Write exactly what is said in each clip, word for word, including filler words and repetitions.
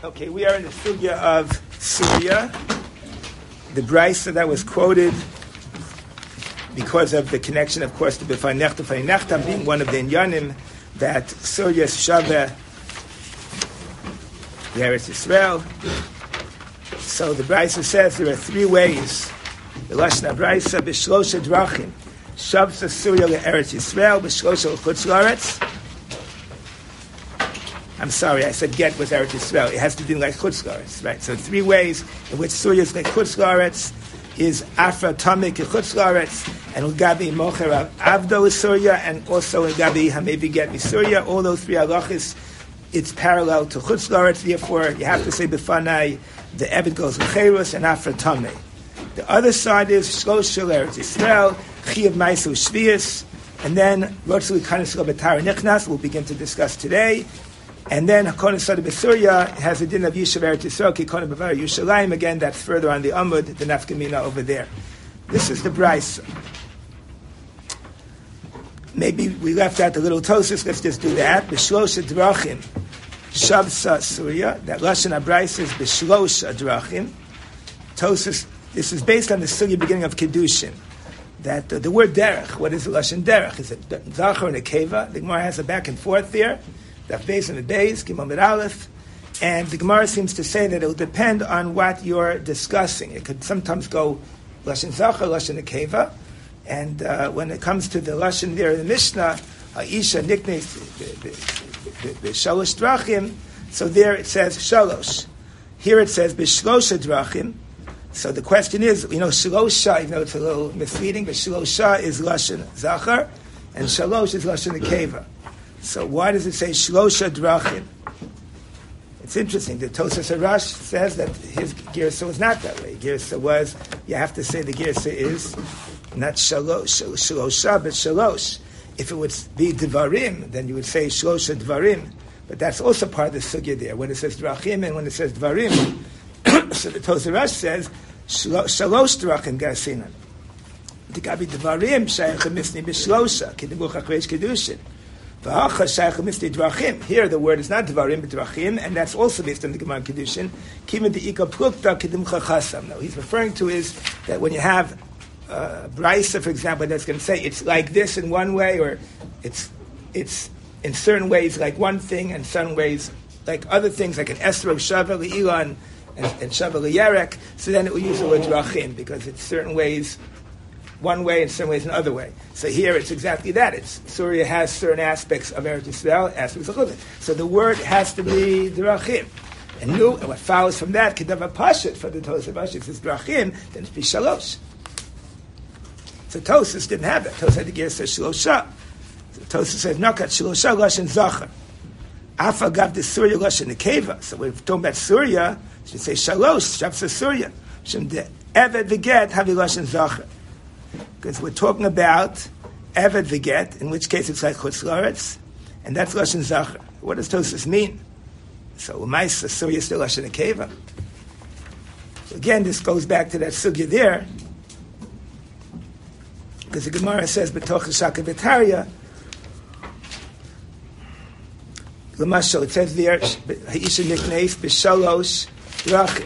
Okay, we are in the sugya of Syria. The brisa that was quoted because of the connection, of course, to B'fai Nechta, B'fai Nechta being one of the inyanim that Syria is Shaveh Eretz Yisrael. So the brisa says there are three ways. The Lashon HaBrisa b'shlosha drachim Shavsa Syria le'Eretz Yisrael b'shlosha l'chutz la'aretz. I'm sorry, I said get with Eretz Yisrael. It has to be like Chutz La'aretz, right? So three ways in which Surya is like Chutz La'aretz is Afra Tamik Chutz La'aretz, and Ugabi Mocher Avdo is Surya, and also Ugabi Hamevi Get Surya. All those three halachas, it's parallel to Chutz La'aretz. Therefore, you have to say B'fanai, the Eved goes with Cherus and Afra Tamik. The other side is Shlosh Shel Eretz Yisrael, Chiyav Maisu Shvius, and then Rotzu Kanis Lo B'Tara Nichnas. We'll begin to discuss today. And then Hakon Sada B'Surya has a din of Yishav Eretz Yisrael, Kikon B'Var Yushalayim. Again, that's further on the Amud, the Nafkamina over there. This is the Brisa. Maybe we left out the little Tosis. Let's just do that. B'Shlosha Drachim Shavsa Surya. That Lashon HaBrisa is B'Shlosha Drachim. Tosis. This is based on the Surya beginning of Kedushin. That uh, the word Derech. What is the Lashon Derech? Is it Zachar and a Keva? The Gemara has a back and forth there. That base and the days, Gimel Aleph, and the Gemara seems to say that it will depend on what you're discussing. It could sometimes go Lashon Zachar, Lashon Nekeva, and uh, when it comes to the Lashon there in the Mishnah, Isha Niknes B'Shalosh Drachim, so there it says Shalosh. Here it says B'Shlosha Drachim. So the question is, you know, Shalosha, even though it's a little misleading, but Shalosha is Lashon Zachar, and Shalosh is Lashon Nekeva. So why does it say Shlosha Drachim? It's interesting. The Tosas Harash says that his Girsa was not that way. Girsa was, you have to say the Girsa is not Shalosh, Shlosha, but Shalosh. If it would be Dvarim, then you would say Shlosha Dvarim. But that's also part of the Sugya there. When it says Drachim and when it says Dvarim, so the Tosas Harash says Shalosh Drachim Garsinan. The Gabi Dvarim Shayach Misni B'Shlosha Kidibuch HaKreish Kedushin. Here the word is not Dvarim but Drachim, and that's also based on the Gemara Kedushin. No, he's referring to is that when you have uh, Brisa, for example, that's going to say it's like this in one way, or it's it's in certain ways like one thing, and certain ways like other things, like an Esro Shava Le'ilan and, and Shava Le'Yerek. So then it will use the word Drachim because it's certain ways one way and certain ways another way. So here it's exactly that. It's Surya has certain aspects of Eretz Yisrael, aspects of Chutz. So the word has to be Drachim. And nu, and what follows from that, Kedav Pashit, for the Tosas Pashit, is Drachim, then it's B'Shalosh. So Tosas didn't have that. Tosas had the Gersa Shlosha. So Tosas says, Nakat Shlosha Lashon Zachar. Afa Gav the Surya Lashon Nekeva. So we're talking about Surya, we should say Shalosh, Shavsa Surya. Shem de Eved V'Get Havi Lashon Zachar. Because we're talking about Eved V'Get, in which case it's like Chutz La'aretz, and that's Lashon Zachar. What does Tosas mean? So Umaisa Surya is still Lashon Nekeva. So again, this goes back to that sugya there, because the Gemara says B'toch Shaka V'Tarya. L'mashal, it says there Ha'isha Nikneis B'Shalosh Drachim.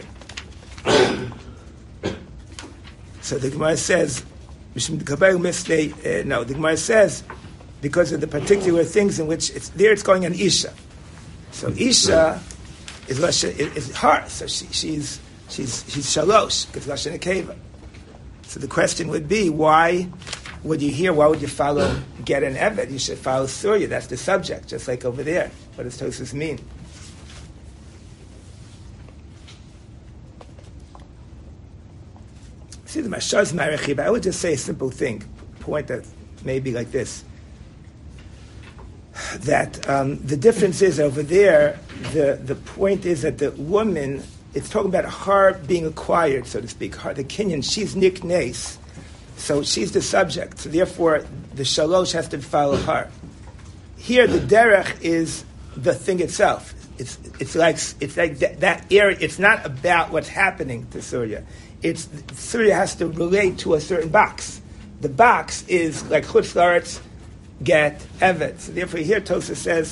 So the Gemara says. No, the Gemara says because of the particular things in which it's there, it's going on Isha. So Isha is is her, so she, she's she's she's Shalosh because Lashon Nekeva. So the question would be, why would you hear? Why would you follow Get and Eved? You should follow Surya. That's the subject, just like over there. What does Tosas mean? See the Mashaz Marechib. I would just say a simple thing, point that maybe like this: that um, the difference is over there. The the point is that the woman, it's talking about her being acquired, so to speak. Her, the Kenyan, she's niknes, so she's the subject. So therefore, the shalosh has to follow her. Here, the derech is the thing itself. It's it's like it's like that, that area. It's not about what's happening to Surya. It's Surya has to relate to a certain box. The box is like Chutz La'aretz, Get, Eved. So therefore, here Tosas says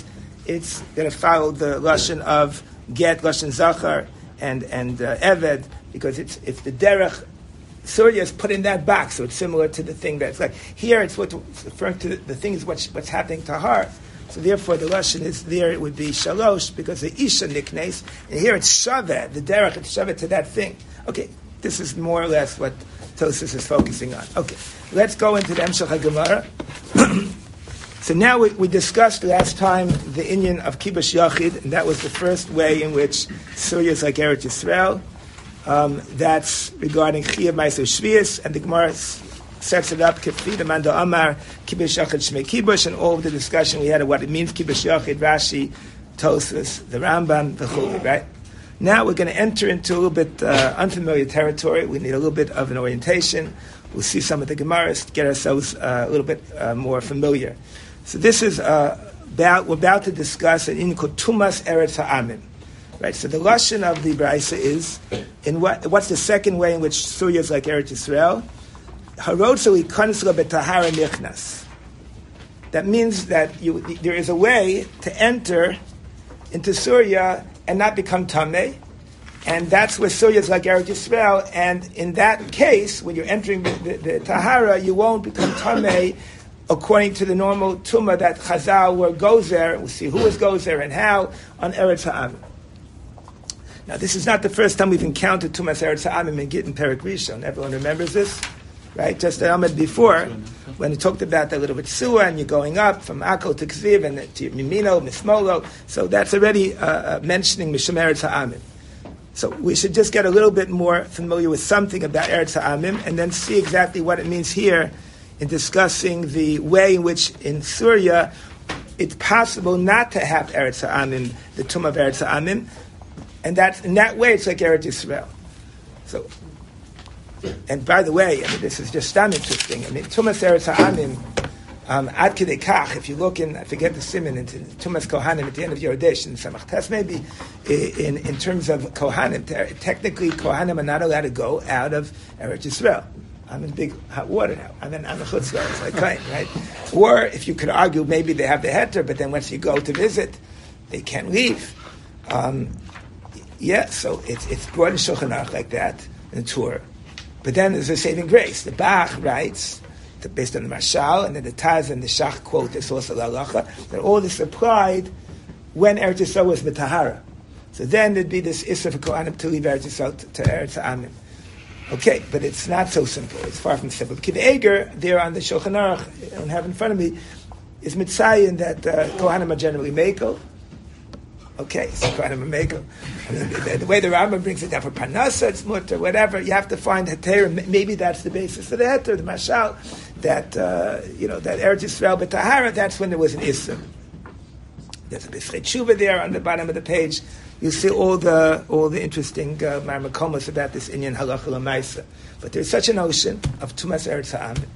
it's going to follow the lashon of get, lashon zachar, and and uh, eved, because it's it's the derech. Surya is put in that box, so it's similar to the thing that's like here. It's what it's referring to. The, the thing is what's what's happening to her. So therefore, the lashon is there. It would be shalosh because the isha niknes, and here it's shaveh. The derech it's shaveh to that thing. Okay, this is more or less what Tosfos is focusing on. Okay, let's go into the Emshech HaGemara. So now we, we discussed last time the inyan of Kibush Yachid, and that was the first way in which Surya is like Eretz Yisrael. Um, that's regarding Chiyav Ma'aser Shvius, and the Gemara sets it up, Kefid Amanda Amar, Kibush Yachid Shmei Kibush, and all of the discussion we had of what it means, Kibush Yachid, Rashi, Tosfos, the Rambam, the Chuli, right? Now we're going to enter into a little bit uh, unfamiliar territory. We need a little bit of an orientation. We'll see some of the Gemaras to get ourselves uh, a little bit uh, more familiar. So this is uh, about, we're about to discuss an inyan called Tumas Eretz Ha'amim. Right, so the lashon of the Braisa is, in what, what's the second way in which Surya is like Eretz Yisrael? Harotzu ikanis lo betahara nichnas. That means that you, there is a way to enter into Surya and not become tamei, and that's where Surya is like Eretz Yisrael. And in that case, when you're entering the, the, the tahara, you won't become tamei according to the normal tumah that Chazal were gozer. We'll see who was gozer and how on Eretz Ha'amim. Now, this is not the first time we've encountered Tumas Eretz Ha'amim in Gittin Perek Rishon. Everyone remembers this, right? Just the Amid before, when he talked about the little bit Suah, and you're going up from Akko to Ksiv, and to Mimino, Mismolo. So that's already uh, uh, mentioning Mishum Eretz Ha'amim. So we should just get a little bit more familiar with something about Eretz Ha'amim, and then see exactly what it means here in discussing the way in which in Surya it's possible not to have Eretz Ha'amim, the Tumah of Eretz Ha'amim. And that in that way, it's like Eretz Yisrael. So, and by the way, I mean, this is just damn interesting. I mean, Tumas Eretz Ha'amim, um, Ad Kidei Kach, if you look in, I forget the siman, into Tumas Kohanim at the end of Yoredesh, in Samach Tes maybe, in, in terms of Kohanim, technically Kohanim are not allowed to go out of Eretz Yisrael. I'm in big hot water now. I'm in I'm a chutzpah. It's like kind, right? Or if you could argue, maybe they have the heter, but then once you go to visit, they can't leave. Um, Yeah, so it's it's brought in Shulchan Aruch like that in the tour, but then there's a saving grace. The Bach writes, based on the Mashal, and then the Taz and the Shach quote this also Lalacha, that all this applied when Eretz Yisrael was B'Tahara. So then there'd be this Issa for Kohanim to leave Eretz Yisrael to, to Eretz Ha'amim. Okay, but it's not so simple. It's far from simple. Kiv Eger, there on the Shulchan Aruch, I don't have in front of me, is Mitzayin that uh, Kohanim are generally Mekel. Okay, so Kohanim are Mekel. I mean, the, the way the Rambam brings it down for Parnasa, it's mutter, whatever. You have to find Heter. Maybe that's the basis for the Heter, the Mashal, that uh, you know that Eretz Yisrael b'Tahara. That's when there was an Issa. There's a B'schei Tshuva there on the bottom of the page. You see all the all the interesting uh, marmakomos about this inyan halacha l'maisa. But there's such a notion of Tumas Eretz Ha'amim.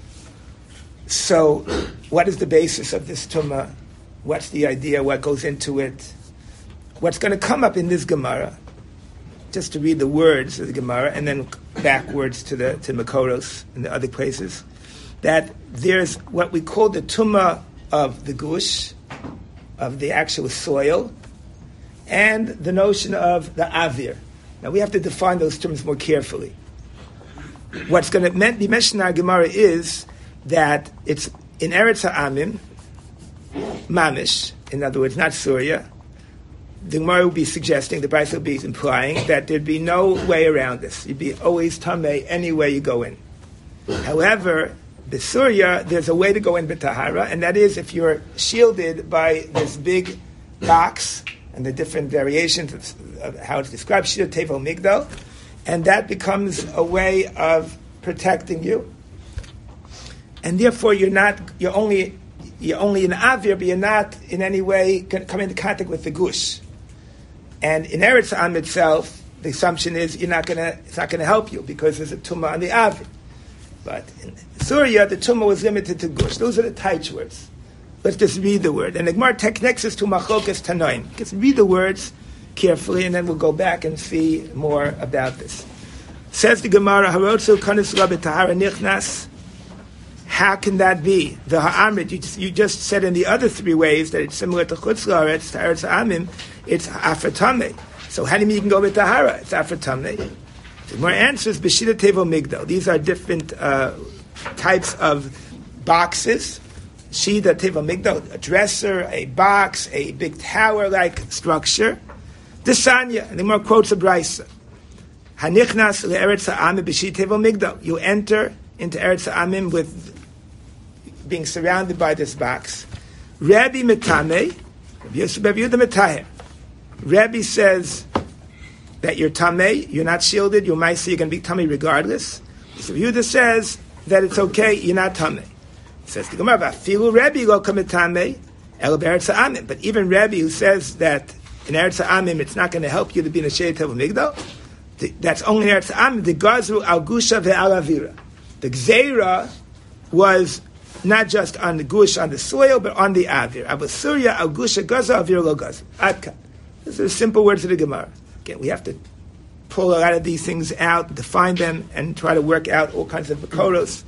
So, what is the basis of this Tumah? What's the idea? What goes into it? What's going to come up in this Gemara, just to read the words of the Gemara, and then backwards to the to Makoros and the other places, that there's what we call the Tumah of the Gush, of the actual soil, and the notion of the Avir. Now we have to define those terms more carefully. What's going to be mentioned in our Gemara is that it's in Eretz Ha'amim, Mamish, in other words, not Surya. The Gemara will be suggesting, the Braisa will be implying that there'd be no way around this. You'd be always Tamei any way you go in. However, the Surya, there's a way to go in B'Tahara, and that is if you're shielded by this big box and the different variations of, of how it's described, Shir Tevel Migdal, and that becomes a way of protecting you. And therefore, you're not, you're only, you're only in Avir, but you're not in any way come into contact with the Gush. And in Eretz Ha'am itself, the assumption is you're not gonna, it's not gonna help you because there's a tumah on the Avir. But in Surya, the tumah was limited to Gush. Those are the tight words. Let's just read the word. And the Gemara connects us to Machokas Tanoim. Just read the words carefully, and then we'll go back and see more about this. Says the Gemara, Harotzu Kanis Rabbi Tahara Nichnas. How can that be? The ha'amrit, you just, you just said in the other three ways that it's similar to chutz la'aretz, to eretz ha'amim, it's afatameh. So how do you mean you can go with tahara? It's afatameh. The more answers, b'shita tevo migdal. These are different uh, types of boxes. Shida tevo migdal, a dresser, a box, a big tower-like structure. Desanya, and the more quotes of Brisa. Hanichnas le'eretz ha'amim b'shita tevo migdal. You enter into eretz ha'amim with being surrounded by this box. Rabbi Metame, Rabbi Yehuda Metaher. Rabbi says that you're tamei, you're not shielded, you might see you're going to be tamei regardless. So Yehuda says that it's okay, you're not tamei. He says the Gemara, "Filu Rabbi lo kametamei el be'eretz ha'amim." But even Rabbi, who says that in eretz ha'amim it's not going to help you to be in a shei tevel migdal, that's only in eretz ha'amim. The gazru al gusha ve'al avira. The gzeira was not just on the gush, on the soil, but on the avir. Abasuriya al gusha gaza avir lo gaza. Adka. These are simple words of the Gemara. Again, we have to pull a lot of these things out, define them, and try to work out all kinds of makoros.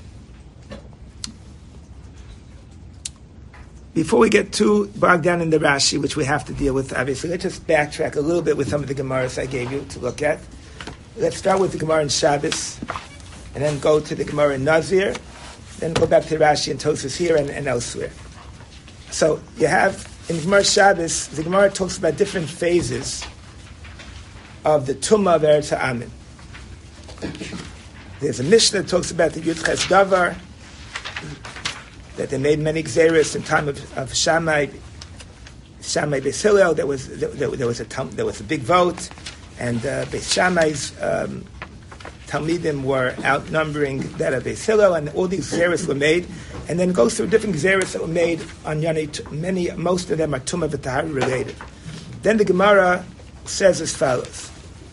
Before we get too bogged down in the Rashi, which we have to deal with, obviously, let's just backtrack a little bit with some of the Gemaras I gave you to look at. Let's start with the Gemara in Shabbos, and then go to the Gemara in Nazir, then go back to Rashi and Tosfos here and, and elsewhere. So you have in Gemara Shabbos, the Gemara talks about different phases of the Tumah of Eretz Ha'amim. There's a Mishnah that talks about the Yud Ches Davar, that they made many Gzeros in time of, of Shammai, Shammai Beis Hillel. There was there, there was a there was a big vote, and uh, Beis Shammai's um, Talmidim were outnumbering that of Beis Hillel, and all these Gzeros were made, and then goes through different Gzeros that were made on Yonei. Many, most of them are Tumah v'Tahara related. Then the Gemara says as follows.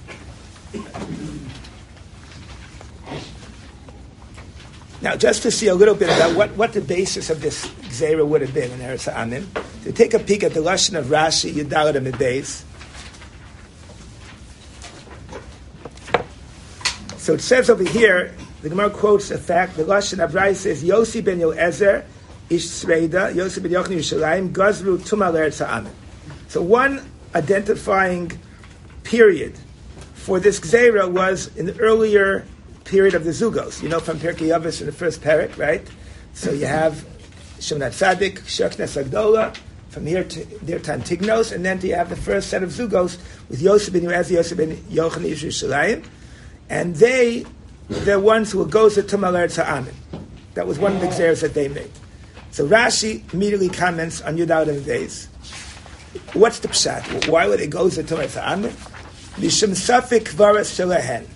Now, just to see a little bit about what, what the basis of this Gzeira would have been in Eretz Ha'amim, to take a peek at the Lashon of Rashi, Yudalad and Beis. So it says over here, the Gemara quotes the fact, the Lashon of Rashi says, Yossi ben Yoezer, Ish Sreida, Yossi ben Yochni Yerushalayim, Gazru Tumah Eretz Ha'amim. So one identifying period for this Gzeira was in the earlier period of the Zugos. You know from Pirkei Avos in the first parak, right? So you have Shemona Tzadik, Sheknes Agdola, from here to their time Tignos, and then you have the first set of Zugos with Yosef ben Yoezer, Yosef ben Yochanan Yerushalayim, and they, they're ones who will go to Tumah Eretz Ha'amim. That was one of the Gzeiros that they made. So Rashi immediately comments on Yudalad and Beis. What's the pshat? Why would they go to Tumah Eretz Ha'amim? Mishum Safik Kvaras Shelahen.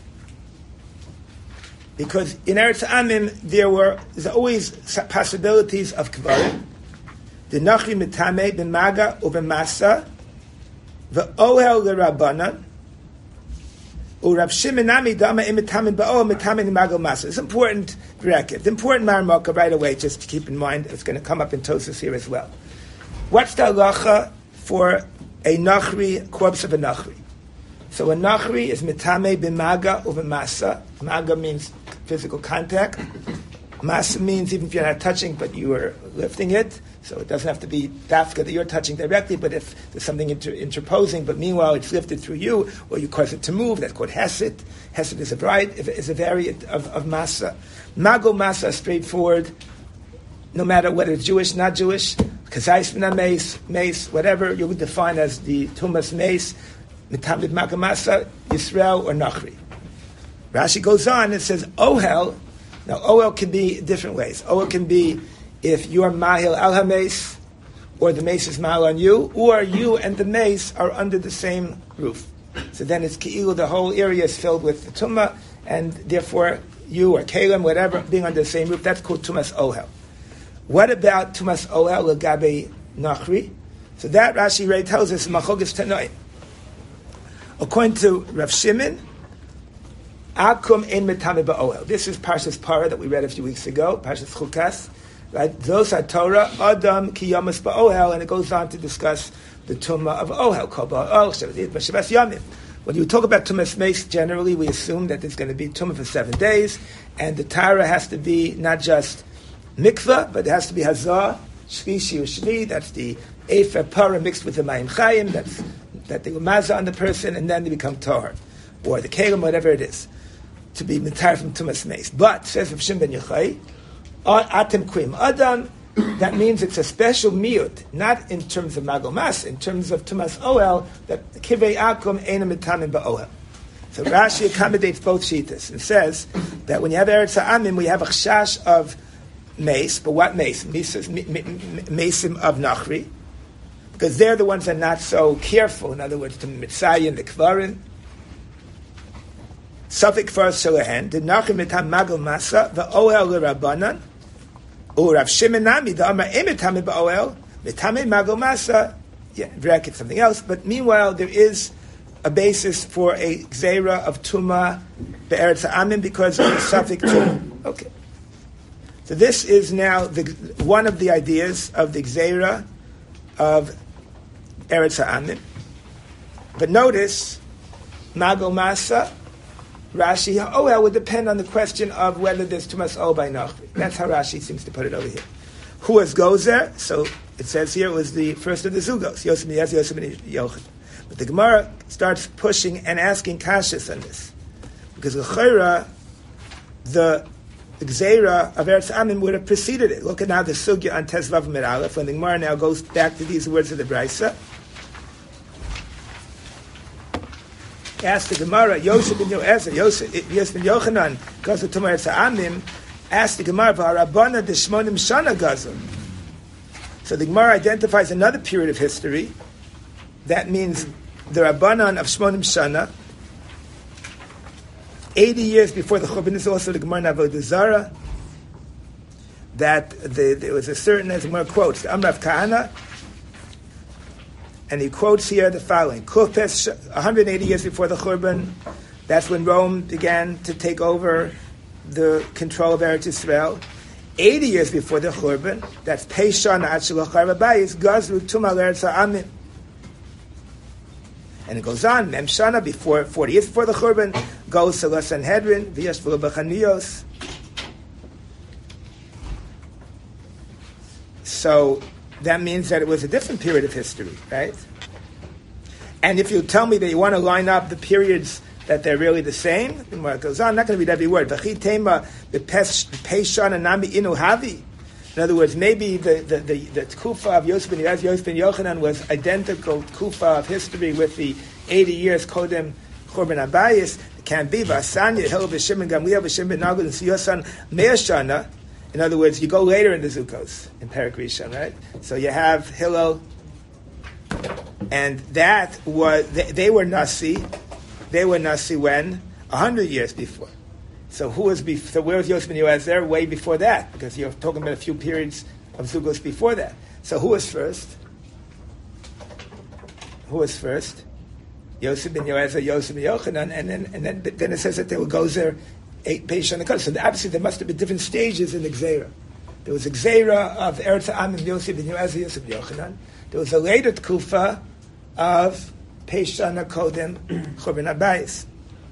Because in Eretz Ha'amim there were there's always possibilities of kvarim. The Nachri Mitame ben Maga uben Masa, the Ohel leRabbanan, uRav Shimon Nami Dama imitame ba'ol mitame Maga Masa. It's important bracket. It's important marmaka right away. Just to keep in mind, it's going to come up in Tosfos here as well. What's the halacha for a Nachri, corpse of a Nachri? So a Nachri is mitame ben Maga uben Masa. Maga means physical contact. Masa means even if you're not touching, but you are lifting it. So it doesn't have to be dafka that you're touching directly, but if there's something inter- interposing, but meanwhile it's lifted through you, or you cause it to move, that's called hesed. Hesed is a variant, is a variant of, of masa. Mago masa is straightforward, no matter whether it's Jewish, not Jewish, kazais b'na mace, mace, whatever you would define as the tumas mace, mitamid maga masa, Yisrael or Nachri. Rashi goes on and says, Ohel. Now, Ohel can be different ways. Ohel can be if you are Mahil al HaMace, or the mace is Mahil on you, or you and the mace are under the same roof. So then it's Ki'ilu, the whole area is filled with the Tumah, and therefore you or Kalim, whatever, being under the same roof, that's called Tumas Ohel. What about Tumas Ohel L'gabe Nachri? So that Rashi Ray tells us, Machogis Tanoi. According to Rav Shimon, Akum ein metame ba'ohel. This is Parshas Parah that we read a few weeks ago, Parshas Chukas. Right? Those are Torah, Adam ki yamas ba'ohel, and it goes on to discuss the Tumah of Ohel, Kol ba'ohel, Shabbat Yamim. When you talk about Tumas Meis, generally we assume that there's going to be Tumah for seven days, and the Torah has to be not just mikvah, but it has to be hazah, shlishi or shvi. That's the efer para mixed with the mayim chayim. That's that they will mazah on the person, and then they become tahor, or the kelim, whatever it is, to be mitar from tumas meis. But says Rav Shimon ben Yochai, atem kuim adam. That means it's a special miyut, not in terms of magomas, in terms of tumas oel, that kivei akum ena mitamim ba'oel. So Rashi accommodates both shitas and says that when you have Eretz Ha'amim, we have a chashash of mace, but what mace? Maceim of Nachri, because they're the ones that are not so careful, in other words, the Mitzayim, the Kvarim. Safik first Shalahen, the Nachri mitam magol masa, the oel l'Rabbanan, or Rav Shimon Nami, the Amar emitame ba'oel, mitame magol masa, yeah, bracket something else, but meanwhile there is a basis for a gzeira of tuma be'eretz ha'amim because of the safek tuma. Okay, so this is now the, one of the ideas of the gzeira of eretz ha'amim. But notice, magol masa, Rashi ha'oel would depend on the question of whether there's tumas o by nachri. That's how Rashi seems to put it over here. Who was gozer? So it says here it was the first of the zugos, Yosef ben Yez, Yosef ben Yochanan. But the Gemara starts pushing and asking kashas on this. Because the Chayra, the Gzeira of Eretz Amim would have preceded it. Look at now the Sugya on Tezvav Med Aleph, when the Gemara now goes back to these words of the Brisa. Ask the Gemara, Yosef ben Yoezer, Yosef, Yosef ben Yochanan, goes to Tumar Eretz Amim, ask the Gemara, V'harabana d'shmonim shana gazul. So the Gemara identifies another period of history. That means the Rabbanan of Shmonim Shana, eighty years before the Churban. Is also the Gemara in Avodah Zarah, that the, there was a certain, as the Gemara quotes, the Amrav Kahana, and he quotes here the following, Kulpes, one hundred eighty years before the Churban, that's when Rome began to take over the control of Eretz Yisrael. eighty years before the Churban, that's Peishana Ad Shelo Charav Bayis, Gazru Tumal Eretz Ha'amim. And it goes on, Mem Shana, before, forty years before the Churban, goes to La Sanhedrin, V'yashvulu B'chaniyos. So that means that it was a different period of history, right? And if you tell me that you want to line up the periods that they're really the same, when it goes on, I'm not going to read every word. V'chi tema b'peishana nami inu havi. In other words, maybe the the the, the tkufa of Yosef ben Yez, Yosef ben Yochanan was identical tkufa of history with the eighty years kodem Churban Abayis. It can be Vasanya, Hillel b'Shimon Gamliel b'Shimon ben Nagud and Siyosan Me'ashana. In other words, you go later in the Zukos in Perek Rishon, right? So you have Hillel, and that was they, they were Nasi. They were Nasi when a hundred years before. So who was before? So where was Yosef ben Yoezer? Way before that, because you're talking about a few periods of Zugos before that. So who was first? Who was first? Yosef ben Yoezer, Yosef ben Yochanan, and then and then then it says that they will go there eight Peish on the So obviously there must have been different stages in the Gzeira. There was a Gzeira of Eretz Ha'amim, Yosef ben Yoezer, Yosef ben Yochanan. There was a later Tkufa of Peish Shana Kodem Churban Abayis.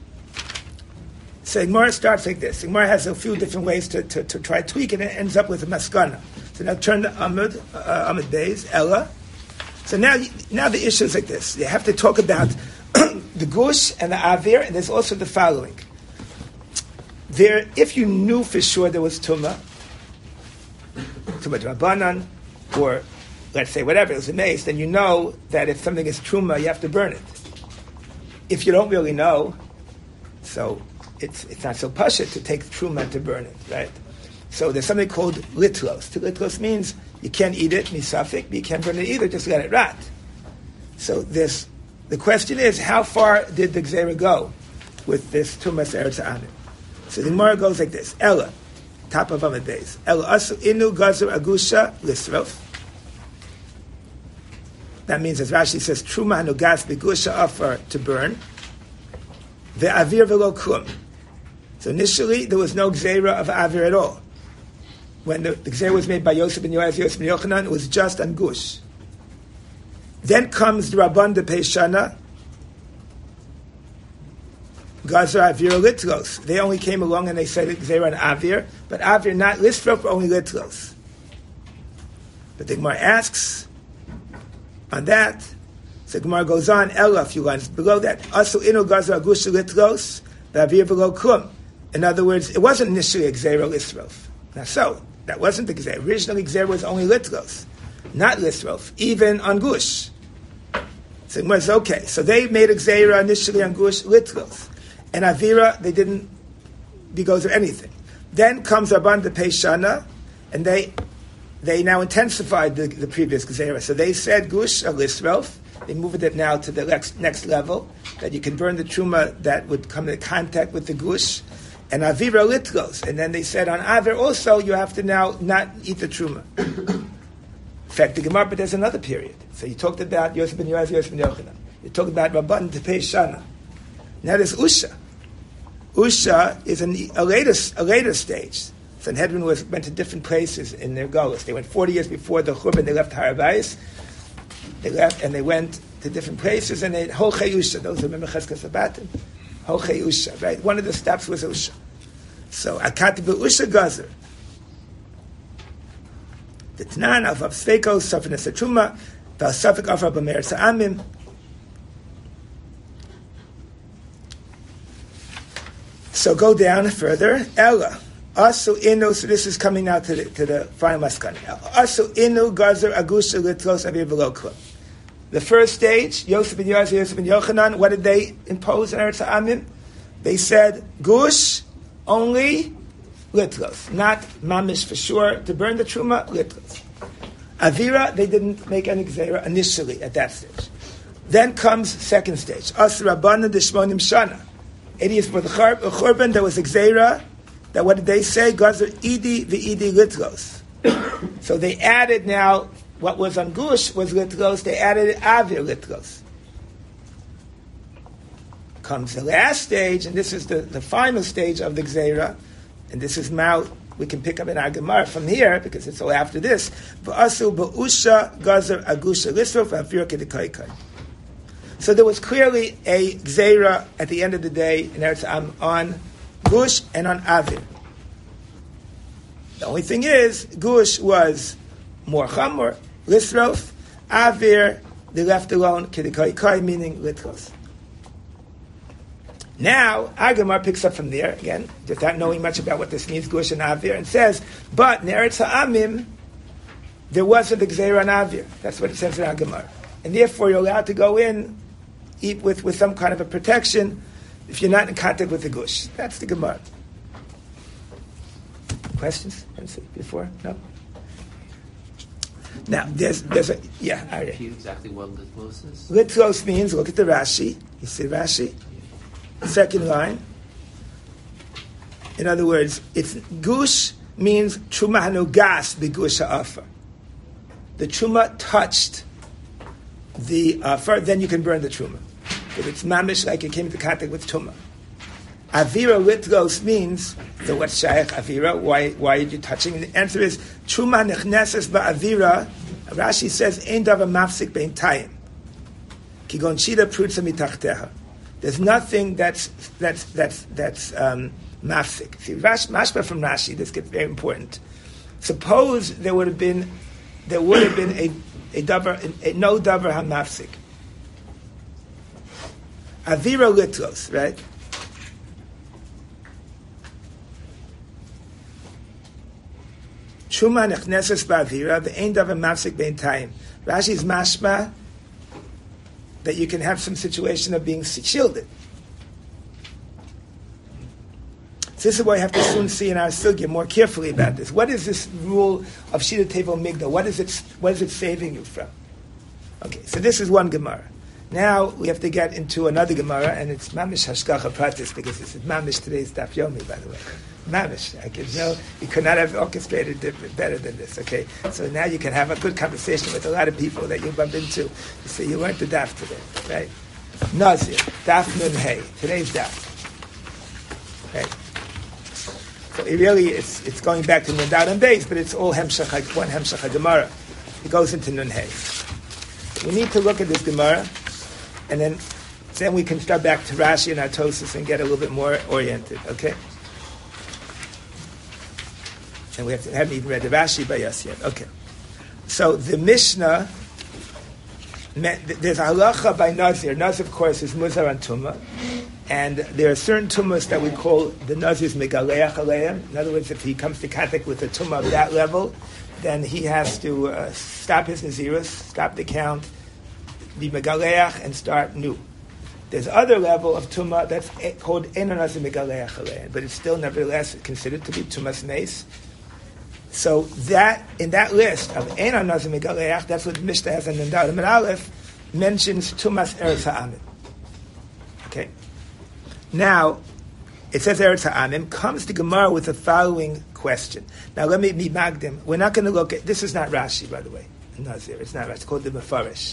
So Gemara starts like this. Gemara has a few different ways to, to, to try to tweak it, and it ends up with a maskana. So now turn to Amud, uh, Amud Beis, Ella. So now, now the issue is like this. You have to talk about the gush and the avir, and there's also the following. There, if you knew for sure there was tumah, tumah drabanan, or let's say whatever, it was a mace, then you know that if something is truma, you have to burn it. If you don't really know, so it's it's not so pashut to take truma to burn it, right? So there's something called litlos. Litlos means you can't eat it, misafik, but you can't burn it either, just let it rot. So this, the question is, how far did the Gzeira go with this tumas eretz ha'amim? So the Gemara goes like this: Ella, top of Amud Beis. Ella asu inu gazer agusha lisrof. That means, as Rashi says, truma hanugas begusha offer to burn. Ve'avir velo kum. So initially there was no gzeira of avir at all. When the, the gzeira was made by Yosef ben Yoezer, Yosef ben Yochanan, it was just on gush. Then comes the Rabban de Peishana, Gazar Avir Litros. They only came along and they said Gzeira on Avir, but Avir not Lisrof, only Litros. But the Gemara asks on that, so the Gemara goes on, Ella, a few lines below that, Asu Inu Gazar Agusha Litros, Avir V'lo Klum. In other words, it wasn't initially a Gzeira Lisrof. Now so, that wasn't the Gzeira. Originally Gzeira was only Litros, not Lisrof, even on Gush. So the Gemara says, okay, so they made a Gzeira initially on Gush Litros. And Avira, they didn't because of anything. Then comes Rabban de Peishana, and they they now intensified the, the previous Gezerah. So they said Gush or Lisrof. They moved it now to the next, next level, that you can burn the Truma that would come into contact with the Gush, and Avira Litros. And then they said on Avir also, you have to now not eat the Truma. In fact, the Gemara, but there's another period. So you talked about Yosef ben Yoaz, Yosef ben Yochanan. You talked about Rabban de Peishana. Now there's Usha. Usha is an, a later a later stage. Sanhedrin was went to different places in their Golos. They went forty years before the Churban. They left Harabais. They left and they went to different places. And they Hochei Usha. Those who remember Cheskas Sabatim. Hochei Usha. Right. One of the stops was Usha. So Akati Usha Gazer. The Tanan of Absfeko Safin Esatruma. Valsafik Afra B'Meir Sa'amim. So go down further. Ella. Asu inu, so this is coming now to the, to the final maskana. Asu inu gazer agusha litros avir v'lo klum. The first stage, Yosef ben Yoaz, Yosef ben Yochanan, what did they impose on Eretz Ha'amim? They said, gush, only litros. Not mamish for sure. To burn the truma, litros. Avira, they didn't make any gzeira initially at that stage. Then comes second stage. Asu rabbana d'shmonim shana. Eighty years before the Churban, there was a gzeira. That what did they say? Gazer idi v'idi litros. So they added now, what was on Gush was litros, they added avir litros. Comes the last stage, and this is the, the final stage of the Gzeira, and this is now, we can pick up in our Gemara from here, because it's all after this. V'asu ba'usha gazer agusha lisrof v'avir kedekaikai. So there was clearly a Gzeira at the end of the day in Eretz Am on Gush and on Avir. The only thing is, Gush was more chamor, Lisrof. Avir, they left alone, Kedekai Kai, meaning Litros. Now, Agamar picks up from there, again, without knowing much about what this means, Gush and Avir, and says, but in Eretz Ha'amim, there wasn't a Gzeira on Avir. That's what it says in Agamar. And therefore, you're allowed to go in, eat with, with some kind of a protection, if you're not in contact with the Gush. That's the Gemara. Questions? Before? No? Now, there's there's a, yeah. Can you repeat exactly what litros is? Litros means, look at the Rashi. You see Rashi? Second line. In other words, it's Gush means Truma Hanugas B'Gush Ha'afar. The Truma touched the Afar, then you can burn the Truma. If it's mamish, like it came into contact with Tumah. Avira litros means, so what's Shaykh Avira? Why, why are you touching? And the answer is, Truma nechneses ba'avira, Rashi says, Ein davar mafsik bein tayim. Kigon shida prutza mitachteha. There's nothing that's, that's, that's, that's, um, mafsik. See, Rash, mashma from Rashi, this gets very important. Suppose there would have been, there would have been a, a davar, a, a no davar hamafsik. Avira litros, right? Truma nechneses ba'avira, the ein davar mafsik bein tayim. Rashi's mashma that you can have some situation of being shielded. So this is why you have to soon see in our sugya more carefully about this. What is this rule of shida tevo migdal? What is it? What is it saving you from? Okay, so this is one Gemara. Now we have to get into another Gemara, and it's Mamish Hashgacha Pratis, because it's Mamish today's Daf Yomi, by the way. Mamish. I can know you could not have orchestrated it better than this, okay? So now you can have a good conversation with a lot of people that you bump into. You say, you learned the Daf today, right? Nazir, Daf Nun Hey, today's Daf. Right? So it really, it's it's going back to Nun Dad and Beis, but it's all Hemshach, one Hemshach Gemara. It goes into Nun Hey. We need to look at this Gemara, and then then we can start back to Rashi and Tosfos and get a little bit more oriented, okay? And we have to, haven't even read the Rashi by us yet, okay. So the Mishnah, there's halacha by Nazir. Nazir, of course, is muzar on tumah, and there are certain tumas that we call the Nazir's megaleach aleim. In other words, if he comes to contact with a tumah of that level, then he has to uh, stop his nazirus, stop the count, be megaleach, and start new. There's other level of tumah that's called Ein Nazir megaleach aleim, but it's still nevertheless considered to be tumas meis. So that in that list of Ein Nazir megaleach, that's what the Mishnah has in Nandar and Aleph, mentions tumas eretz ha'amim. Okay. Now, it says Eretz Ha'amim, comes to Gemara with the following question. Now, let me be magdim. We're not going to look at, this is not Rashi, by the way, Nazir. It's not Rashi. It's called the Mefarish.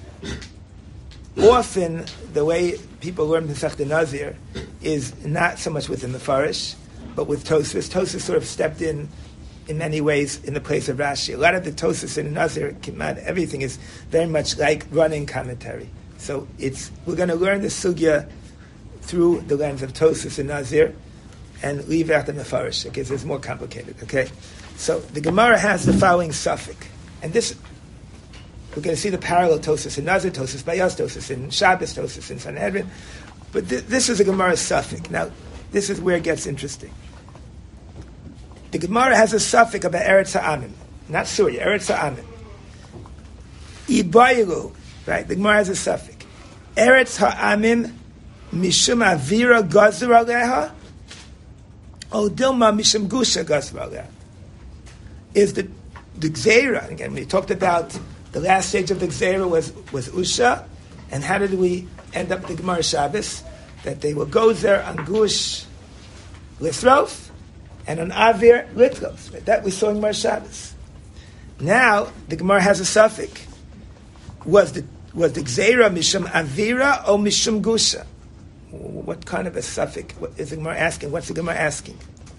Often, the way people learn Masechta Nazir is not so much with the Mefarish, but with Tosfos. Tosfos sort of stepped in, in many ways, in the place of Rashi. A lot of the Tosfos in Nazir, everything is very much like running commentary. So it's we're going to learn the sugya through the lens of Tosfos and Nazir, and leave out the Mefarish, because it's more complicated, okay? So the Gemara has the following suffix, and this, we're going to see the parallel Tosfos in Nazir, Tosfos Bayas, Tosfos in Shabbos, Tosfos in Sanhedrin, but th- this is a Gemara suffix. Now, this is where it gets interesting. The Gemara has a suffix about Eretz Ha'amim, not Surya, Eretz Ha'amim. Ibayilu, right? The Gemara has a suffix. Eretz Ha'amim Mishum Avira Gazur Aleha, or Dilma Mishum Gusha Gazur Aleha. Is the the Gzeira, again, we talked about the last stage of the Gzeira was, was Usha, and how did we end up the Gemara Shabbos? That they will go there on Gush Lisrof, and on Avir Litros. Right? That we saw in Gemara Shabbos. Now, the Gemara has a suffix. Was the was the Gzeira Mishum Avira or Mishum Gusha? What kind of a suffix what is the Gemara asking? What's the Gemara asking?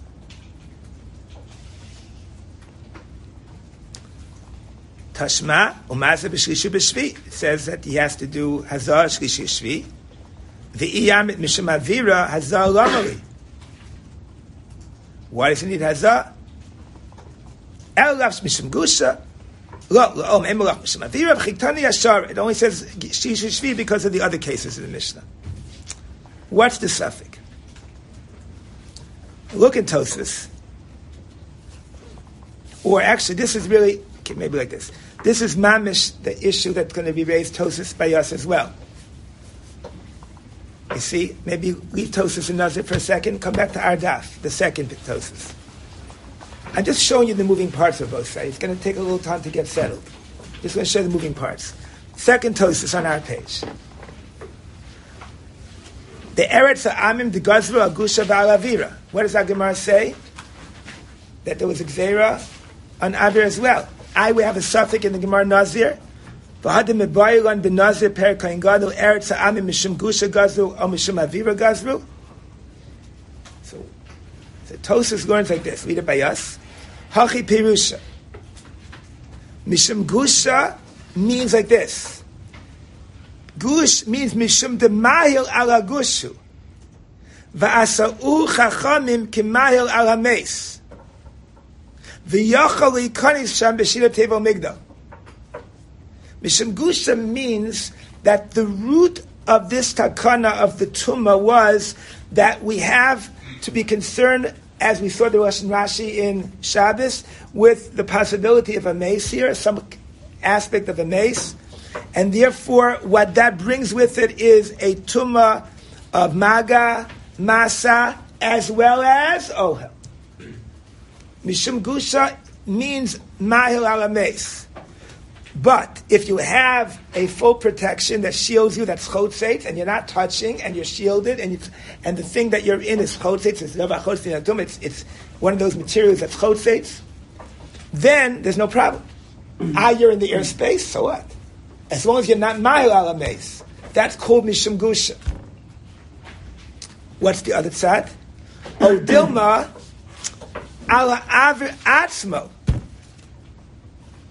Tashma umaza b'shlishi b'shvi. It says that he has to do hazar shlishi shvi. V'iyamit mishum avira hazar lamali. Why does he need hazar? Elafs mishum gusha. Lo lo emelach mishum avira v'chiktani yashar. It only says shlishi shvi because of the other cases in the Mishnah. What's the suffix? Look at Tosfos. Or actually, this is really, okay, maybe like this. This is mamish, the issue that's going to be raised Tosfos by us as well. You see, maybe leave Tosfos and Nazir for a second, come back to Ardaf, the second Tosfos. I'm just showing you the moving parts of both sides. It's going to take a little time to get settled. Just going to show the moving parts. Second Tosfos on our page. The Eretz Ha'amim, the Gazru, Agusha, V'alavira. What does our Gemara say? That there was a Gzeira on Avir as well. I will have a suffix in the Gemara Nazir. V'hadim mebayilan b'Nazir per kain gadol Eretz Ha'amim mishum Gusha Gazru or mishum Avira Gazru. So, so Tosfos learns like this. Read it by us. Hachi Pirusha. Mishum Gusha means like this. Gush means mishum de mahil ala gushu. Va'asa'u chachamim ki mahil ala meis. V'yachal yikanis sham b'shira tevel migdal. Mishum gusha means that the root of this takana of the tumah was that we have to be concerned, as we saw the Lashon Rashi in Shabbos, with the possibility of a mace here, some aspect of a mace. And therefore, what that brings with it is a tumah of maga, masa, as well as ohel. Mishum gusha means mahil ala meis. But if you have a full protection that shields you, that's chotzetz, and you're not touching, and you're shielded, and it's, and the thing that you're in is chotzetz, it's leva chotzetz, it's it's one of those materials that's chotzetz, then there's no problem. Ah, you're in the airspace, so what? As long as you're not mahil ala meis, that's called mishum gusha. What's the other tzad? O dilma ala avir atzmo.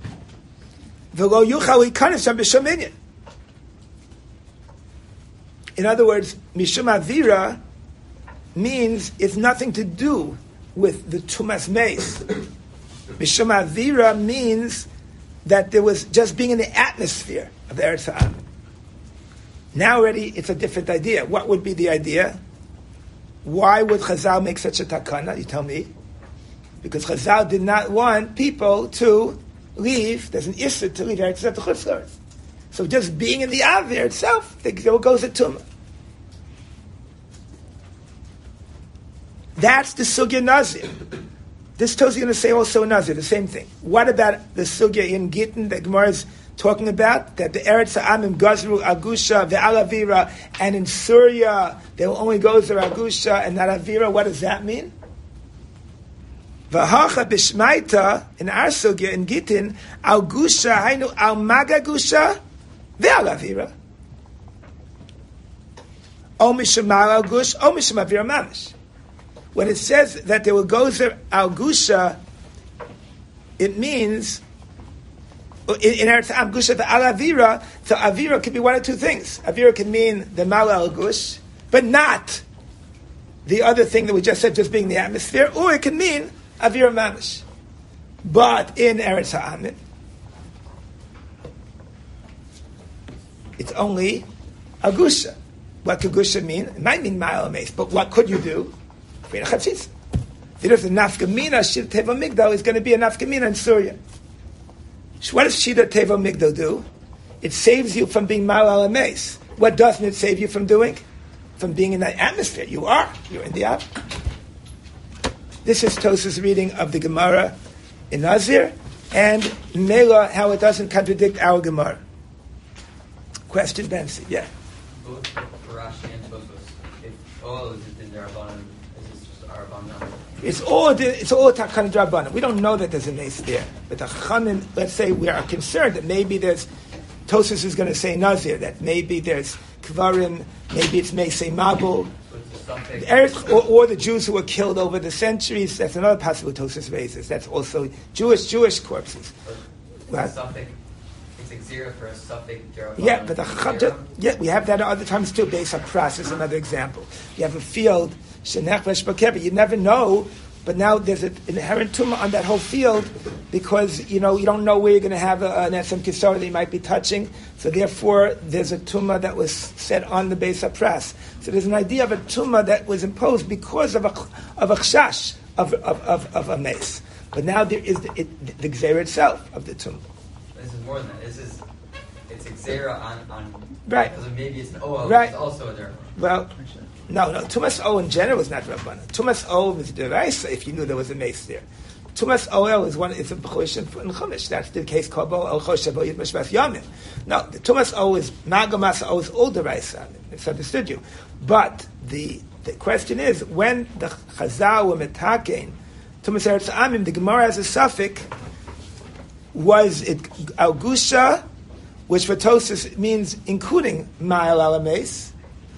V'lo yuchal yikanis sham b'sham inyan. In other words, Mishum Avira means it's nothing to do with the Tumas Meis. Mishum Avira means that there was just being in the atmosphere of the Eretz Ha'am. Now already it's a different idea. What would be the idea? Why would Chazal make such a takana? You tell me. Because Chazal did not want people to leave. There's an issur to leave Eretz Yisrael to Chutz La'aretz. So just being in the Avir itself, there goes a tumah. That's the Sugya Nazir. This Toz is going to say also Nazir, the same thing. What about the Sugya in Gittin that Gemara is talking about? That the Eretz Ha'amim Gazru Agusha Ve'al Avira, and in Syria they will only go to Agusha and not Avira. What does that mean? V'hacha b'shmaita, in our Sugya in Gittin, Al Gusha Hainu Al Maga Gusha Ve'al Avira. O Mishamar Al Gush, O Misham Avira Mamish. When it says that there will go to Al Gusha, it means in, in Eretz Am Gusha to Al Avira. So Avira could be one of two things. Avira can mean the Mal Al Gush, but not the other thing that we just said, just being the atmosphere, or it can mean Avira Mamish. But in Eretz Ha'amim, it's only a Gusha. What could Gusha mean? It might mean Ma'al Mace, but what could you do? If the nafkamina shir teva migdal is going to be a nafkamina in Syria. What does shida teva migdal do? It saves you from being mal al mace. What doesn't it save you from doing? From being in that atmosphere. You are. You're in the atmosphere. This is Tos's reading of the Gemara in Nazir, and Mela, how it doesn't contradict our Gemara. Question, Bensi? Yeah. Both for Rashi and Tosfos, if all is in their Rabbanan, It's all it's all Takan Drabanan. We don't know that there's a mace there, but the Chachamim, let's say we are concerned that maybe there's Tosfos is going to say Nazir, that maybe there's Kvarim, maybe it's Meisei Mabul, or, or the Jews who were killed over the centuries. That's another possible Tosfos raises. That's also Jewish Jewish corpses. Well, it's Xera for a suffix. Yeah, but the Chacham, yeah, we have that at other times too. Based on process, another example. You have a field. You never know, but now there's an inherent tumah on that whole field because you know you don't know where you're going to have a, an Esem Kisor that you might be touching. So therefore, there's a tumah that was set on the base of press. So there's an idea of a tumah that was imposed because of a of a chash of of, of of a mace. But now there is the, it, the gzera itself of the tumah. This is more than that. This is it's gzera on on right. Because maybe it's an oel, right. It's also there. Well. No, no. Tumas O in general is not Rabbanan. Tumas O is deraisa if you knew there was a mace there. Tumas O is one. It's a b'chosh in Chumash. That's the case. Kobo El Chosh Shavo Yid Mishvas Yamim. No, the Tumas O is Magamas O is all deraisa. It's understood you. But the the question is when the Chazal were metakein Tumas Eretz Amim, the Gemara has a suffix. Was it Al Gusha, which for Tosas means including Ma'al Al Mace?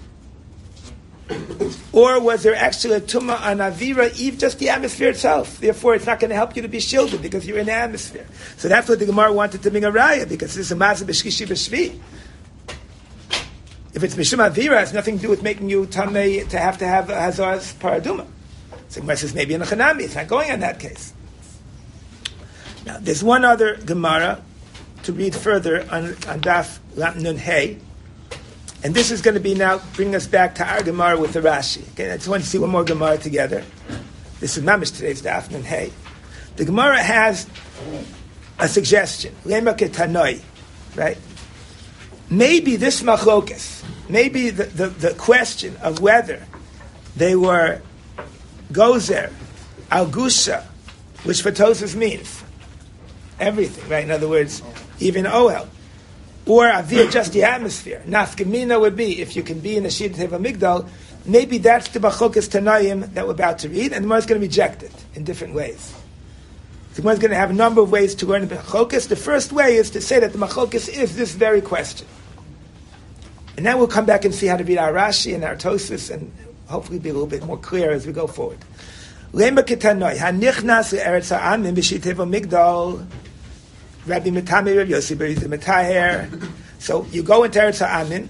Or was there actually a tumah on Avira, even just the atmosphere itself? Therefore, it's not going to help you to be shielded because you're in the atmosphere. So that's what the Gemara wanted to bring a raya, because this is a mazah b'shkishi b'shvi. If it's mishum Avira, it has nothing to do with making you tamei to have to have a hazar's paraduma. So Gemara says maybe in a chanami, it's not going on that case. Now, there's one other Gemara to read further on, on Daf Lam Nun Hey. And this is going to be now bring us back to our Gemara with the Rashi. Okay, I just want to see one more Gemara together. This is Mamish today's Daf Nun Hey. The Gemara has a suggestion. Lema ketanoi, right? Maybe this machlokas, maybe the, the, the question of whether they were gozer, algusha, which for Tosas means everything, right? In other words, even oel. Or avir, just the atmosphere. Nafkamina would be, if you can be in the Shid Teva Migdal, maybe that's the Bachokas Tanayim that we're about to read, and the Gemara is going to reject it in different ways. The Gemara is going to have a number of ways to learn the Bachokas. The first way is to say that the Bachokas is this very question. And then we'll come back and see how to read our Rashi and our Tosfos, and hopefully be a little bit more clear as we go forward. Lema Ketanoi, Hanichnas Eretz Ha'amim B'Shid Teva Migdal, Rabbi Matami, Rabbi Yossi Bar Yizim Mataher. So you go into Eretz Ha'amin,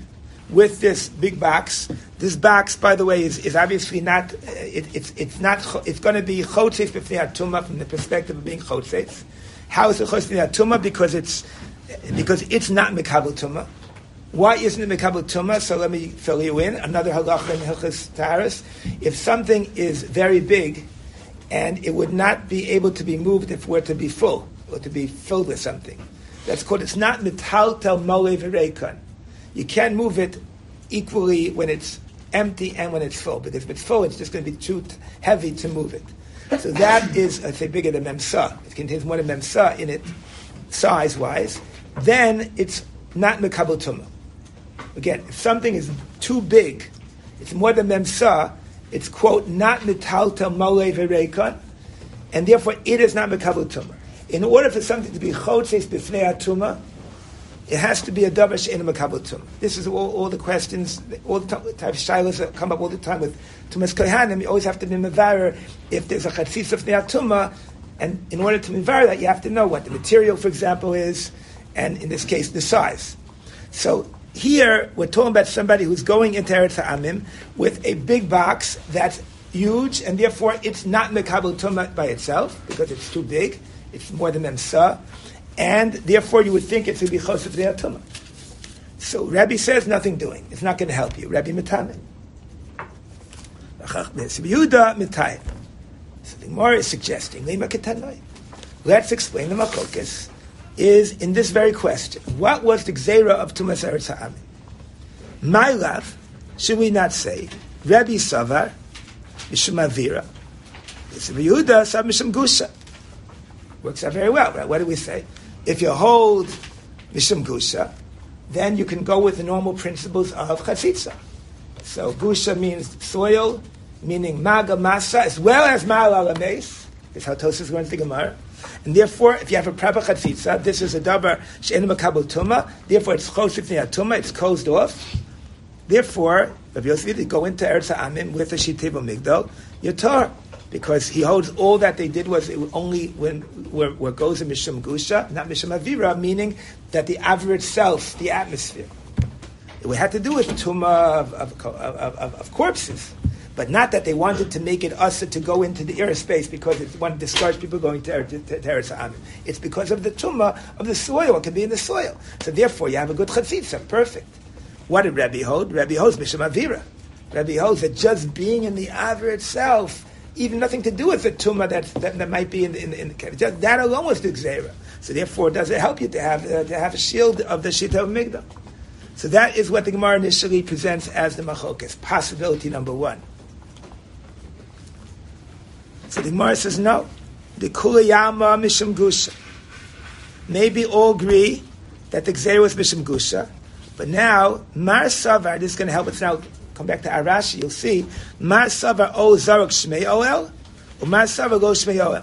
with this big box. This box, by the way, is, is obviously not. Uh, it, it's it's not. It's going to be chotzeis b'fnei atuma from the perspective of being chotzeis. How is it chotzeis b'fnei atuma? Because it's because it's not mekabel tuma. Why isn't it mekabel tuma? So let me fill you in. Another halacha in Hilchos Taharos. If something is very big, and it would not be able to be moved if it were to be full or to be filled with something, that's called. It's not metaltel mole v'reikon. You can't move it equally when it's empty and when it's full, because if it's full, it's just going to be too t- heavy to move it. So that is, I say, bigger than memsa. It contains more than memsa in it, size-wise. Then it's not mekabel tumah. Again, if something is too big, it's more than memsa, it's, quote, not metaltel mole v'reikon, and therefore it is not mekabel tumah. In order for something to be chotzeis b'fnei atuma, it has to be a davar she'eino mekabel tumah. This is all, all the questions, all the type of shilas that come up all the time with tumas kohanim. You always have to be mevarer if there's a chatzitza fnei atuma, and in order to mevarer that, you have to know what the material, for example, is, and in this case, the size. So here we're talking about somebody who's going into Eretz Ha'amim with a big box that's huge, and therefore it's not mekabel tumah by itself because it's too big. It's more than memsa. And therefore, you would think it should be chosef b'nei atuma. So Rabbi says nothing doing. It's not going to help you. Rabbi metamin. Yehuda metayin. So the Gemara is suggesting lema ketanoi. Let's explain the machlokas. Is in this very question: what was the gzeira of tumas eretz ha'amim? My love, should we not say Rabbi Savar mishum avira? Yehuda sav mishum gusha. Works out very well, right? What do we say? If you hold mishum gusha, then you can go with the normal principles of chatzitza. So gusha means soil, meaning maga masa, as well as ma'al alameis. That's how Tosfos learns the Gemara. And therefore, if you have a proper chatzitza, this is a davar she'eino mekabel tumah. Therefore, it's chosef b'nei atuma. It's closed off. Therefore, if you go into Eretz Ha'amim with a shitei b'migdal, you're Torah. Because he holds all that they did was it only when where, where goes in mishum gusha, not mishum avira, meaning that the avir itself, the atmosphere, it had to do with tumah of, of, of, of, of corpses, but not that they wanted to make it usher to go into the airspace because it wanted to discourage people going to Eretz Ha'amim. It's because of the tumah of the soil. It can be in the soil. So therefore, you have a good chatzitza, perfect. What did Rabbi hold? Rabbi holds mishum avira. Rabbi holds that just being in the avir itself, even nothing to do with the tumah that, that that might be in the in the, in the just that alone was the gzeira. So therefore, does it help you to have uh, to have a shield of the shita of migdal? So that is what the Gemara initially presents as the machlokas, possibility number one. So the Gemara says no, the kulayama mishum gusha. Maybe all agree that the gzeira was mishum gusha, but now mar savar. This is going to help us now. Come back to Arashi, you'll see Mar Savar O Zarok Shmei Oel, or Mar Savar Lo Shmei Oel.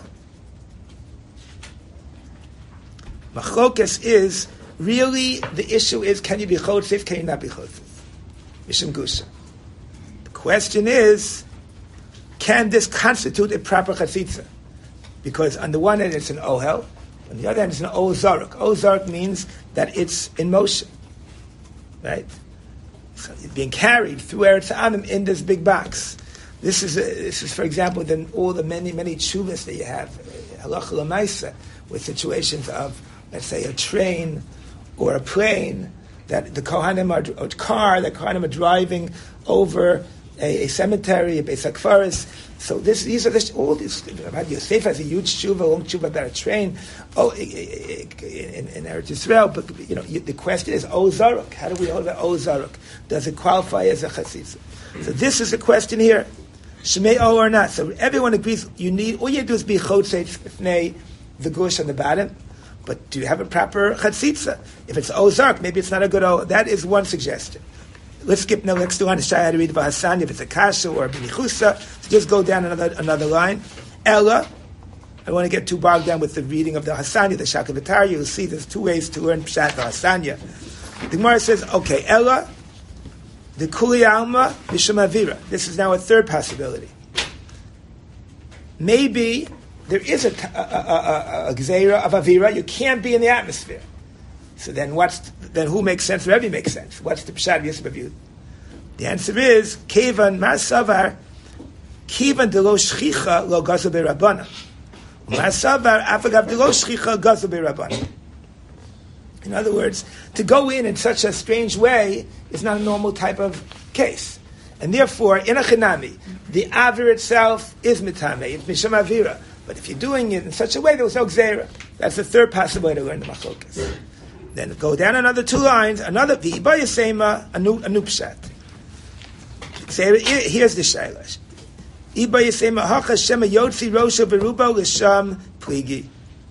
Machlokas is really the issue is can you be chotzeis, can you not be chotzeis? Mishum gusha. The question is, can this constitute a proper chatzitza? Because on the one hand it's an ohel, on the other hand it's an o zarok. O zarok means that it's in motion, right? So it's being carried through Eretz Ha'amim in this big box. This is, a, this is, for example, then all the many, many tshuvas that you have, halacha l'maisa, with situations of, let's say, a train or a plane that the Kohanim are, or a car, the Kohanim are driving over a, a cemetery, a Beis HaKfaris. So this, these are the, all these. Rabbi Yosef has a huge tshuva, a long tshuva about a train. Oh, in, in Eretz Yisrael, but you know, the question is O Zarok. How do we hold that O Zarok? Does it qualify as a chatzitza? So this is the question here: Shmei O or not? So everyone agrees. You need all you do is be chotzeis b'fnei the gush on the bottom. But do you have a proper chatzitza? If it's O Zarok, maybe it's not a good O. That is one suggestion. Let's skip now. Let's do on Shai how to read V'Hasanya if it's a kasha or a binichusa. So just go down another another line. Ella. I don't want to get too bogged down with the reading of the Hasanya, the Shakavatari. You'll see there's two ways to learn Pshat Hasanya. The Gemara says, okay, Ella, the Kuli Alma, Mishum Avira. This is now a third possibility. Maybe there is a, a, a, a, a Gzeira of Avira. You can't be in the atmosphere. So then what's, then who makes sense? Rebbe makes sense. What's the Pshat of Yosef Avihu? The answer is, Kevan Masavar, Kevan de lo shchicha lo gazel be'rabbanan. Masavar afagav de lo shchicha gazel be'rabbanan. In other words, to go in in such a strange way is not a normal type of case. And therefore, in a chinami, the avir itself is mitame, it's misham avira. But if you're doing it in such a way, there was no gzeira. That's the third possible way to learn the machlokas. Then go down another two lines, another v'iba yasema, a new, a new pshat. Here's the shaylash. Iba yasema hacha shema yotzi rosha berubo l'sham pligi.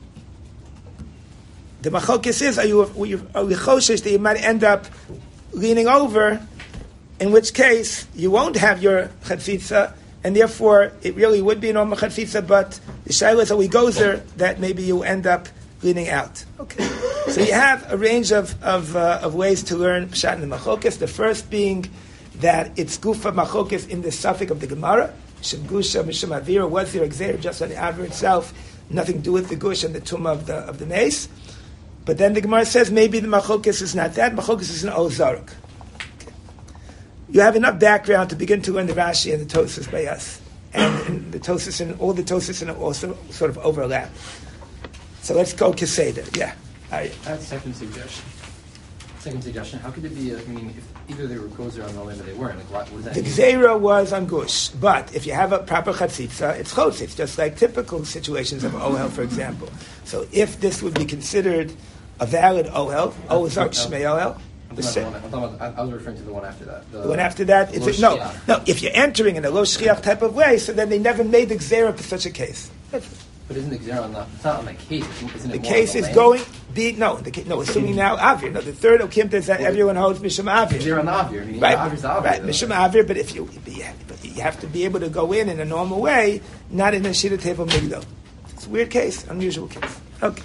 The machlokes is, are you, are you, are you choshesh that you might end up leaning over, in which case you won't have your chatzitza, and therefore it really would be a normal chatzitza, but the shayla is always goes there that maybe you end up leaning out. Okay, so you have a range of of, uh, of ways to learn pshat in the machlokes. The first being that it's gufa machlokes in the suffix of the Gemara. Shem gusha mishum avira, was there exer just on the avir itself, nothing to do with the gush and the tumah of the of the mace. But then the Gemara says maybe the machlokes is not that. Machlokes is an ozaruk. Okay. You have enough background to begin to learn the Rashi and the Tosas by us, and, and the Tosas and all the Tosas and also sort of overlap. So let's go Keseder. Yeah. I have a second suggestion. Second suggestion. How could it be? I mean, if either they were gozer on the land or they weren't. Like, what, what does that the mean? Gzeira was on Gush, but if you have a proper chatzitza, it's chotz. It's just like typical situations of ohel, for example. So if this would be considered a valid ohel, ozark shmei ohel. I'm talking about the one, I'm talking about, I was referring to the one after that. The, the one after that, it's a, no, no. If you're entering in a lo shchiach type of way, so then they never made the Gzeira for such a case. That's it. But isn't the Gzeira on the, it's not on the case, isn't it? The case is going, be, no, the case, no, assuming now Avir. No, the third Okimta is that well, everyone holds Mishum Avir. Gzeira on the Avir. I mean, right, Avir's the Avir. Right, Mishum Avir, but if you, but you have to be able to go in in a normal way, not in a Shida Tevel Migdal. It's a weird case, unusual case. Okay.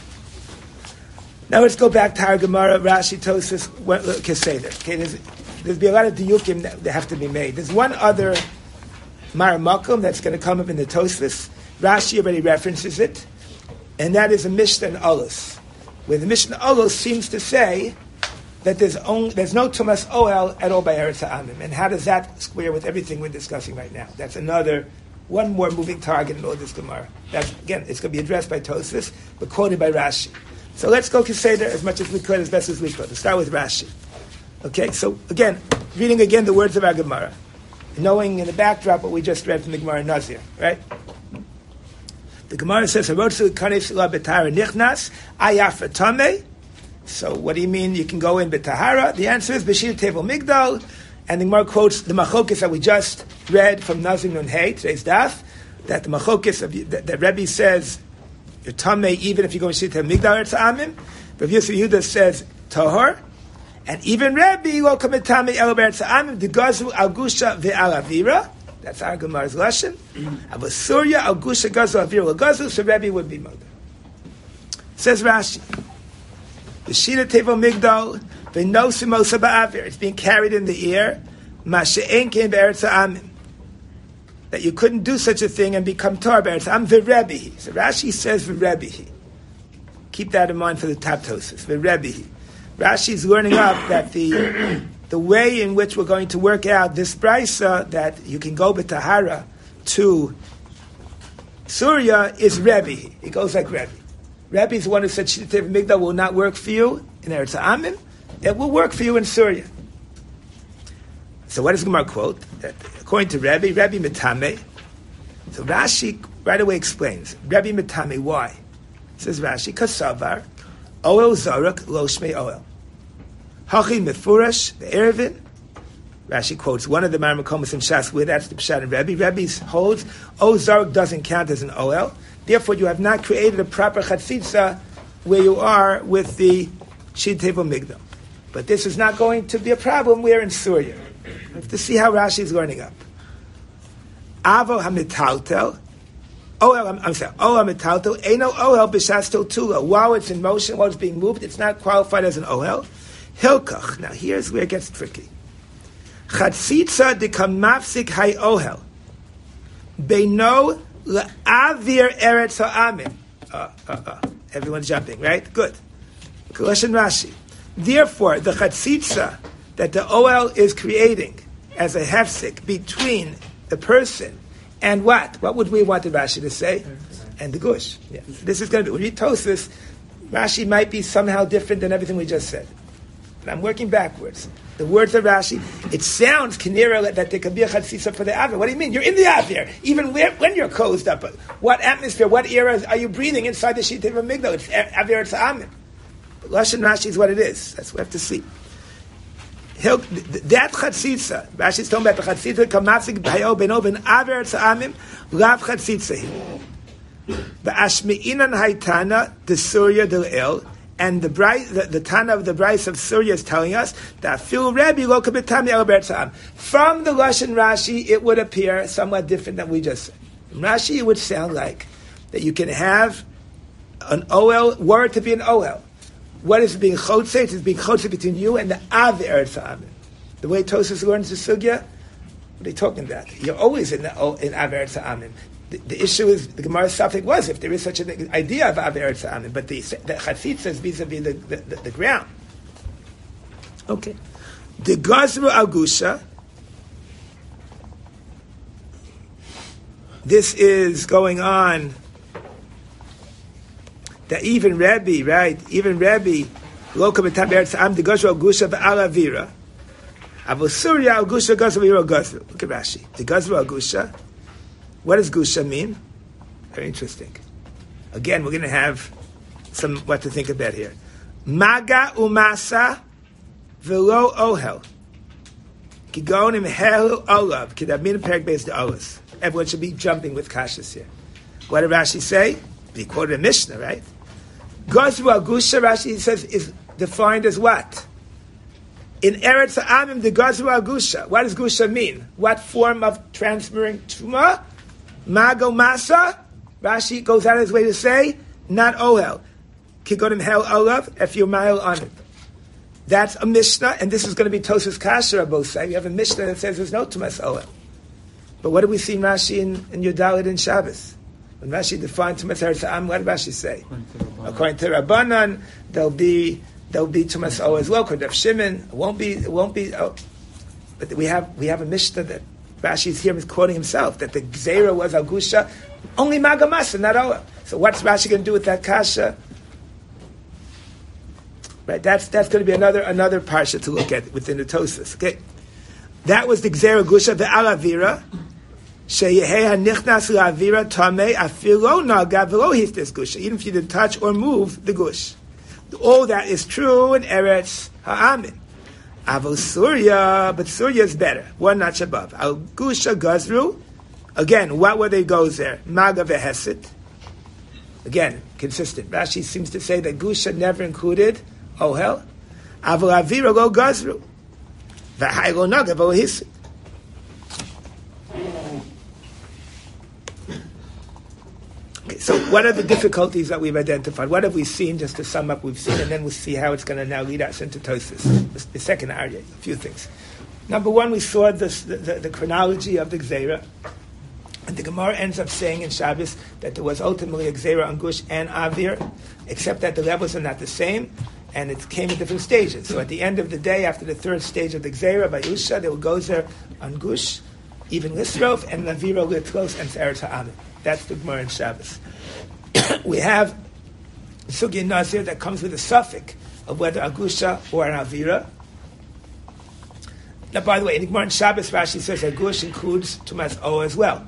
Now let's go back to our Gemara, Rashi, Tosas, Keseder. Okay, there's, there's be a lot of diyukim that, that have to be made. There's one other Maramakum that's going to come up in the Tosas. Rashi already references it, and that is a Mishnah in Olus, where the Mishnah in Olus seems to say that there's only, there's no Tumas Oel at all by Eretz Ha'amim. And how does that square with everything we're discussing right now? That's another, one more moving target in all this Gemara. That's, again, it's going to be addressed by Tosfos, but quoted by Rashi. So let's go Keseder as much as we could, as best as we could. Let's start with Rashi. Okay, so again, reading again the words of our Gemara, knowing in the backdrop what we just read from the Gemara Nazir, right? The Gemara says, "Harotzu kanes la betara nichnas ayaf tameh." So, what do you mean? You can go in betahara? The answer is b'shir tevel migdal, and the Gemara quotes the machokis that we just read from Nazir Nun Hey, today's daf, that the machokis of that, that Rebbe says you're tameh even if you go in b'shir tevel migdal eretz amim. Rav Yosef Yehuda says tahor, and even Rebbe lo kamet tameh elo eretz amim the gazu al gusha ve'al avira. That's our Gemara's lesson. But Surya al Gusha Gazu Avir Gazu, so Rebbe would be mother. Says Rashi, the Shina Tevo Migdal, the Nosimosa Ba'avir, it's being carried in the air, Masha'en came Be'eretz Ha'amim, that you couldn't do such a thing and become Tar Be'eretz Ha'amim, V'Rebbehi. So Rashi says V'Rebbehi. Keep that in mind for the Taptosis, V'Rebbehi. Rashi's learning up that the the way in which we're going to work out this brisa that you can go b'tahara to Surya is Rebbe. It goes like Rebbe. Rebbe is the one who said Shitev Migdal will not work for you in Eretz Ha'amim. It will work for you in Surya. So what does Gemara quote? That according to Rebbe, Rebbe Metame. So Rashi right away explains Rebbe Metame. Why? Says Rashi, Kasavar Oel Zarak Lo Shmei Oel. Hachi Mefurash, the Erevin. Rashi quotes one of the Maramakomas in Shas, where that's the Pshat and Rebbe. Rebbe holds, O Zaruk doesn't count as an O L. Therefore, you have not created a proper Chatzitza where you are with the Shid Tevel Migdal. But this is not going to be a problem. We're in Surya. We have to see how Rashi is learning up. Avo HaMitaltel. O L, I'm, I'm sorry. O L HaMitaltel. Eino O L B'Shas Totula. While it's in motion, while it's being moved, it's not qualified as an O L. Hilkach. Now here's where it gets tricky. Chatzitza dekam mafsik hay ohel. Beino le'avir eretz ha'amim. Uh, uh, uh. Everyone's jumping, right? Good. Question Rashi. Therefore, the chatzitza that the oel is creating as a hefsek between the person and what? What would we want Rashi to say? And the gush. Yeah. This is going to be, when we read Tosfos, Rashi might be somehow different than everything we just said. But I'm working backwards. The words of Rashi, it sounds kinira that there could be a chatzitza for the avir. What do you mean? You're in the avir. Even where, when you're closed up. What atmosphere, what era are you breathing inside the sheet of a migdal? It's avir, it's amim. Lashon Rashi is what it is. That's what we have to see. He'll, that chatzitza, Rashi is talking about the chatzitza, kamatzik b'hayo beno ben avir it's amim, lav chatzitza. The Ashmi'inan Haitana, the Surya del El, and the, bright, the, the Tana of the Bryce of Surya is telling us that Phil Rebbe Lokabitami El Bertzam. From the Lashon Rashi, it would appear somewhat different than we just said. From Rashi, it would sound like that you can have an O L, word to be an O L. What is being chotze? It's being chotze between you and the Av Eretz Amim. The way Tosfos learns the Sugya, what are they talking about? You're always in the in Av Eretz Amim. The, the issue is, the Gemara's suffix was, if there is such an idea of Aver Tza'amim, but the, the Chatzitza is vis-a-vis the, the, the, the ground. Okay. The Gazru Agusha, this is going on, that even Rebbe, right, even Rebbe, Loka B'tam Eretz Tza'am, the Gazru Agusha B'al Avira, Avu Surya Agusha Gazru V'iro Gazru. Look at Rashi. The Gazru Agusha, what does Gusha mean? Very interesting. Again, we're going to have some what to think about here. Maga umasa velo ohel. Kigonim hel olav. Kidabmin perek beis de olas. Everyone should be jumping with kashas here. What did Rashi say? He quoted a Mishnah, right? Gazru Agusha, Rashi says, is defined as what? In Eretz Amim, the Gazru Agusha. What does Gusha mean? What form of transferring Truma? Mago Masa, Rashi goes out of his way to say, not Ohel. Kigonim Hel Olav, if you're mile on it. That's a Mishnah, and this is going to be Tosfos Kasher, both say. You have a Mishnah that says there's no Tumas Ohel. But what do we see in Rashi in, in Yudalit and Shabbos? When Rashi defined Tumas Eretz Am, what did Rashi say? According to Rabbanan, there'll be there'll be Tumas Ohel as well. According to Shimon, it won't be it won't be. Oh. But we have we have a Mishnah that Rashi's here is quoting himself, that the Gzeira was Agusha, only Magamasa, not Oel. So what's Rashi going to do with that Kasha? Right, that's that's going to be another another parsha to look at within the Tosfos. Okay, that was the Gzeira Gusha, the Alavira, Sheyehei HaNichnas LaAvira Tamei Afilo Naga V'lo Histes Gusha, even if you didn't touch or move the Gush. All that is true in Eretz Ha'amin. Avos Surya, but Surya is better, one notch above. Al Gusha Gazru, again, what were they goes there? Maga Vehesit. Again, consistent. Rashi seems to say that Gusha never included Ohel. Avol Avira Lo Gazru. V'hai Lo Naga V'lo Hisit. Okay, so what are the difficulties that we've identified? What have we seen, just to sum up, we've seen, and then we'll see how it's going to now lead us into Tosfos. The second area, a few things. Number one, we saw this, the, the, the chronology of the Gzeira. And the Gemara ends up saying in Shabbos that there was ultimately a Gzeira on Gush and Avir, except that the levels are not the same, and it came in different stages. So at the end of the day, after the third stage of the Gzeira by Usha, there will go there on Gush, even Lisrof, and Laviro Litros and Eretz Ha'amin. That's the Gemara in Shabbos. We have Sugi Nazir that comes with a suffix of whether Agusha or an Avira. Now, by the way, in the Gemara in Shabbos, Rashi says Agush includes Tumas O as well.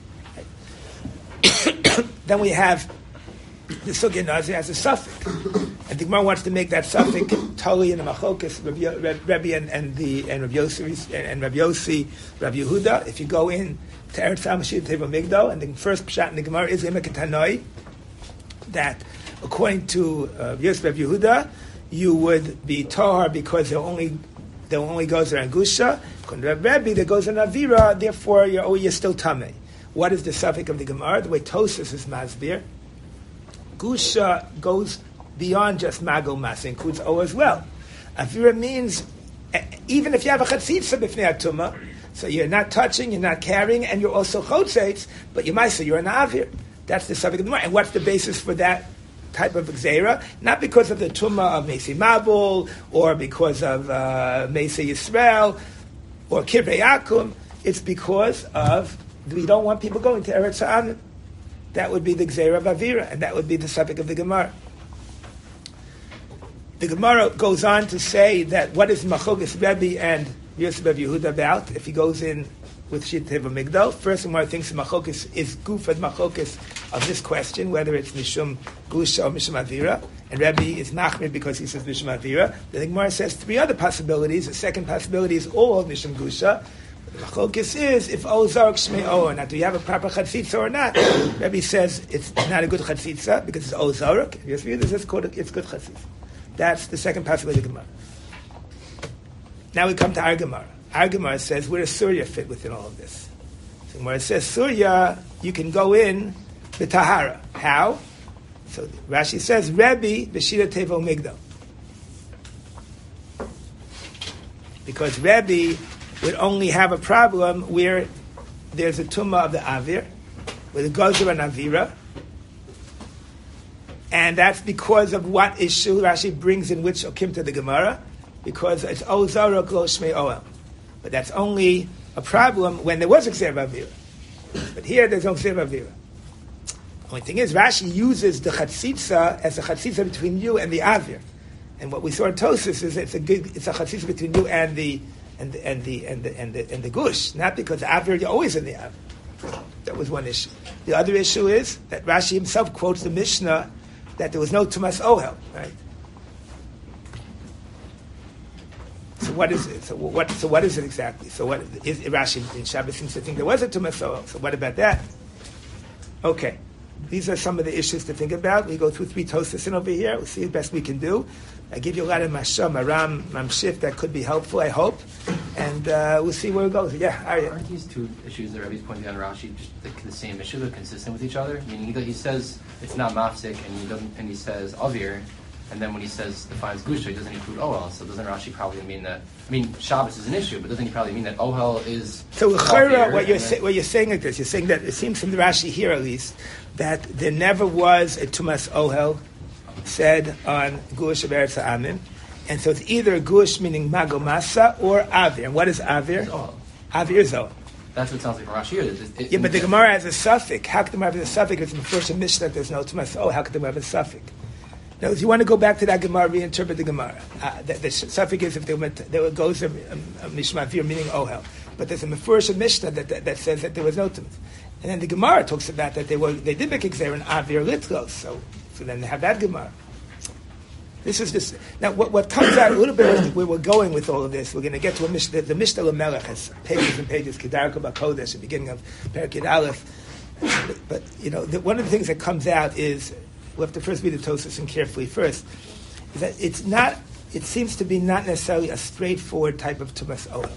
Then we have the Sugi Nazir as a suffix. And the Gemara wants to make that suffix totally in the Machokas, Rebbe and, and the and Rabbi Yossi and Rabbi Yossi, Rabbi Yehuda. If you go in to Eretz Hamashir Teva Migdal, and the first pshat in the Gemara is Imeketanoi, that according to uh, Yosef Rabbi Yehuda, you would be Tahar because there only there only goes around Gusha. According to Rebbe, there goes on Avira, therefore you're, oh, you're still Tameh. What is the suffix of the Gemara? The way Tosfos is Masbir, Gusha goes beyond just Mago Mas, includes O as well. Avira means, even if you have a Chatzitza B'fnei Atuma, so you're not touching, you're not carrying, and you're also Chotzeitz, but you might say you're an Avir. That's the suffix of the Gemara. And what's the basis for that type of Gzeira, not because of the Tumah of Mesi Mabul, or because of uh, Mesi Yisrael, or Kivrei Akum. It's because of, we don't want people going to Eretz Ha'anim. That would be the Gzeira of Avira, and that would be the subject of the Gemara. The Gemara goes on to say that what is Machogas Rebbe and Yosef of Yehuda about if he goes in with Shitev Migdal? First, the Gemara thinks Machogas is Gufad Machogas of this question, whether it's Mishum Gusha or Mishum Avira, and Rebbe is Machmir because he says Mishum Avira. The Gemara says three other possibilities. The second possibility is all of Mishum Gusha. The Machogas is if O Zarek Shmei O or not. Do you have a proper Chatzitza or not? Rebbe says it's not a good Chatzitza because it's O Zarek. Yes, Yehuda says it's good Chatzitza. That's the second possibility of the Gemara. Now we come to our Gemara. Our Gemara says, where does Surya fit within all of this? So Gemara says, Surya, you can go in the Tahara. How? So Rashi says, Rebbe b'shira tevo migdal. Because Rebbe would only have a problem where there's a tumah of the Avir, where the Gozer and Avira, and that's because of what issue Rashi brings in which Okim to the Gemara, because it's O Zarok Lo Shmei Oel. But that's only a problem when there was a Gzeir Avira. But here there's no Gzeir Avira. Only thing is, Rashi uses the Chatzitza as a Chatzitza between you and the Avir. And what we saw in Tosfos is it's a good, it's a Chatzitza between you and the and the and the and the and the, and the Gush, not because Avir you're always in the Avir. That was one issue. The other issue is that Rashi himself quotes the Mishnah that there was no Tumas Ohel, right? So what is it? So what? So what is it exactly? So what is Rashi in Shabbos seems to think there was a Tumas Ohel? So what about that? Okay, these are some of the issues to think about. We go through three Tosfos in over here. We'll see the best we can do. I give you a lot of mashah, maram, mamshif that could be helpful. I hope, and uh, we'll see where it goes. Yeah, Arya. Aren't these two issues that Rebbe's pointing out in Rashi just the, the same issue? They're consistent with each other. Meaning he, he says it's not mafsik, and he doesn't, and he says avir, and then when he says defines gusha, he doesn't include ohel. So doesn't Rashi probably mean that? I mean, Shabbos is an issue, but doesn't he probably mean that ohel is? So l'chora, what you're say, what you're saying like this, you're saying that it seems from the Rashi here at least that there never was a tumas ohel said on gush of Eretz Ha'amim. And so it's either gush meaning magomasa or avir. And what is avir? Avir is ohel. That's what it sounds like from Rashi. It, it, yeah, but the Gemara has a suffix. How could the Gemara have a suffix? It's in the first Mishnah that there's no tumas ohel. How could the Gemara have a suffix? Now, if you want to go back to that Gemara, reinterpret the Gemara. Uh, the, the suffix is if there, went, there goes a, a, a mishma avir meaning ohel. But there's a first Mishnah that, that, that says that there was no tumas. And then the Gemara talks about that they were they did make exer in avir litros. So so then they have that Gemara. This is this. Now, what, what comes out a little bit where we're going with all of this, we're going to get to a Mishnah. The, the Mishnah Lamelech has pages and pages, Kedarka Bakodesh, at the beginning of Perkid Aleph. But, but, you know, the, one of the things that comes out is, we'll have to first read the Tosfos and carefully first, is that it's not, it seems to be not necessarily a straightforward type of Tumas Ohel.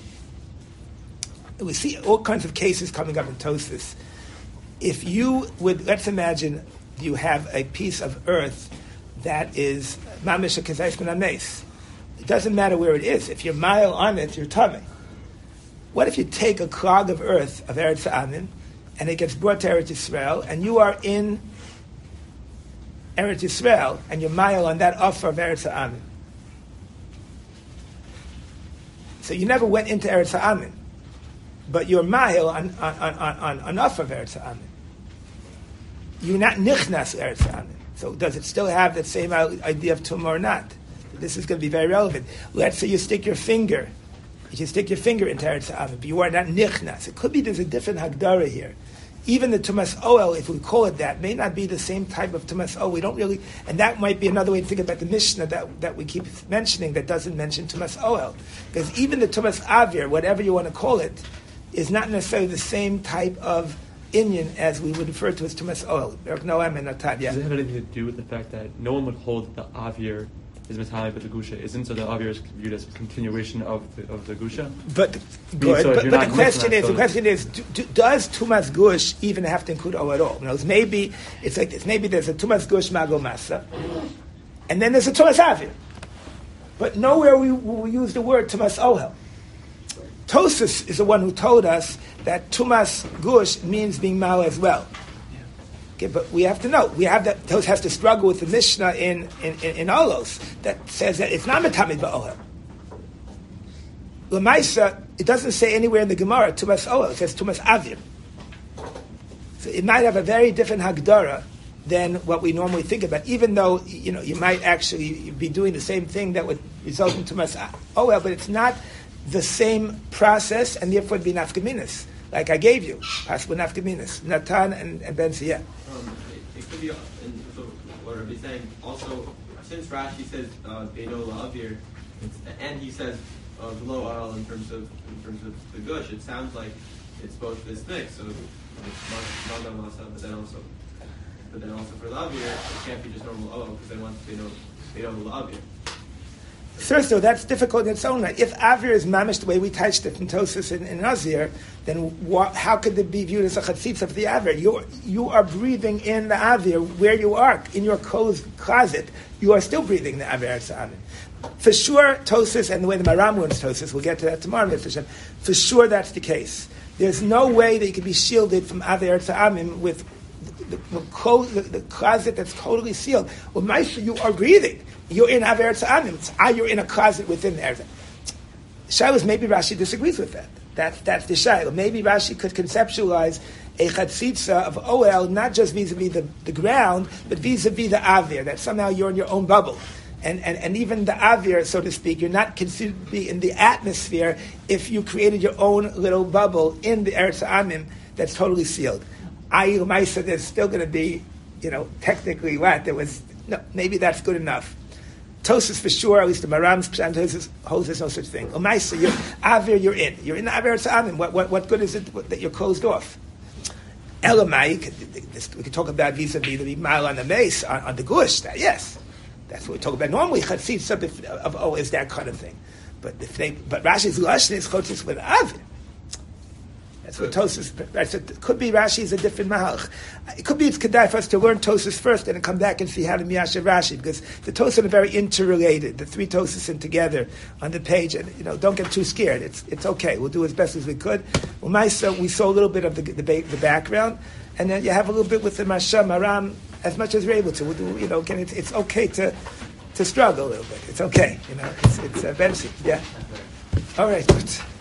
We see all kinds of cases coming up in Tosfos. If you would, let's imagine you have a piece of earth that is mamish kazais min hameis. It doesn't matter where it is. If you're mile on it, you're tummy. What if you take a clog of earth of Eretz Ha'anim and it gets brought to Eretz Yisrael and you are in Eretz Yisrael and you're mile on that offer of Eretz Ha'anim? So you never went into Eretz Ha'anim, but you're mile on on on on, on offer of Eretz Ha'anim. You're not nichnas Eretz Ha'anim. So does it still have that same idea of tumah or not? This is going to be very relevant. Let's say you stick your finger. You stick your finger into Eretz Ha'anim, but you are not nichnas. It could be there's a different hagdara here. Even the tumas ohel, if we call it that, may not be the same type of tumas ohel. We don't really, and that might be another way to think about the Mishnah that, that we keep mentioning that doesn't mention tumas ohel. Because even the tumas avir, whatever you want to call it, is not necessarily the same type of Inyan as we would refer to as Tumas Ohel. Noam and Atad, yeah. Does it have anything to do with the fact that no one would hold that the Avir is Matali, but the Gusha isn't, so the Avir is viewed as a continuation of the, of the Gusha? But good, so but, but the question is, so the question is, do, do, does Tumas Gush even have to include O at all? You know, maybe it's like this. Maybe there's a Tumas Gush Mago Masa, and then there's a Tumas Avir, but nowhere we we use the word Tumas Ohel. Tosfos is the one who told us that Tumas Gush means being mal as well. Okay, but we have to know. We have that. Tos has to struggle with the Mishnah in in, in, in Olos that says that it's not metamid ba'ohel. L'maisa, it doesn't say anywhere in the Gemara tumas oel. It says tumas avir. So it might have a very different hagdara than what we normally think about. Even though you know you might actually be doing the same thing that would result in tumas oel, but it's not the same process, and therefore it'd be nafkaminas. Like I gave you, Pasuk nafkaminas, Natan and, and Ben Siyah. Um, it, it could be, and so what Rabbi is saying, also, since Rashi says Beino La'avir, and he says uh, below oil in terms of in terms of the gush, it sounds like it's both this mix. So it's Manda Masa, but then also but then also for La'avir, it can't be just normal oil because they want Beino Beino La'avir. First, though, that's difficult in its own right. If Avir is mamish the way we touched it in Tosas and in Nazir, then what, how could it be viewed as a chatzitza of the Avir? You you are breathing in the Avir where you are in your closed closet. You are still breathing the Avir Tza'amim. For sure, Tosas and the way the Maram learns Tosas, we'll get to that tomorrow. For sure, that's the case. There's no way that you can be shielded from Avir Tza'amim with the, the, clo- the, the closet that's totally sealed. Well, Maisha, you are breathing. You're in Aver Tza'amim. Ah, you're in a closet within there. Shiloh, maybe Rashi disagrees with that. That that's the Shiloh. Maybe Rashi could conceptualize a chatzitza of oel not just vis-a-vis the, the ground, but vis-a-vis the Avir, that somehow you're in your own bubble. And, and, and even the Avir, so to speak, you're not considered to be in the atmosphere if you created your own little bubble in the Eretz Amim that's totally sealed. Ayi L'maisa, there's still going to be, you know, technically what? There was, no, maybe that's good enough. Tosas for sure, at least the Maram's Pshat Tosas holds there's no such thing. L'maisa, you're Avir, you're in. You're in the Avir Tza'amim. What, what, what good is it that you're closed off? Elamai, we could talk about vis-a-vis the mile on the mace, on, on the gush, that, yes. That's what we talk about normally. Chatzitza of, of oh is that kind of thing, but if they but Rashi's lashon is chotzis with avir. That's what Tosas. That's it could be Rashi is a different mahalch. It could be it's kedai for us to learn Tosas first and then come back and see how to miyashav Rashi because the Tosas are very interrelated. The three Tosas in together on the page, and you know don't get too scared. It's it's okay. We'll do as best as we could. Well, my so we saw a little bit of the the, the background, and then you have a little bit with the Masham Maram. As much as we're able to, we'll do, you know, again, it's, it's okay to to struggle a little bit. It's okay, you know. It's it's uh, benefit, yeah. All right, good.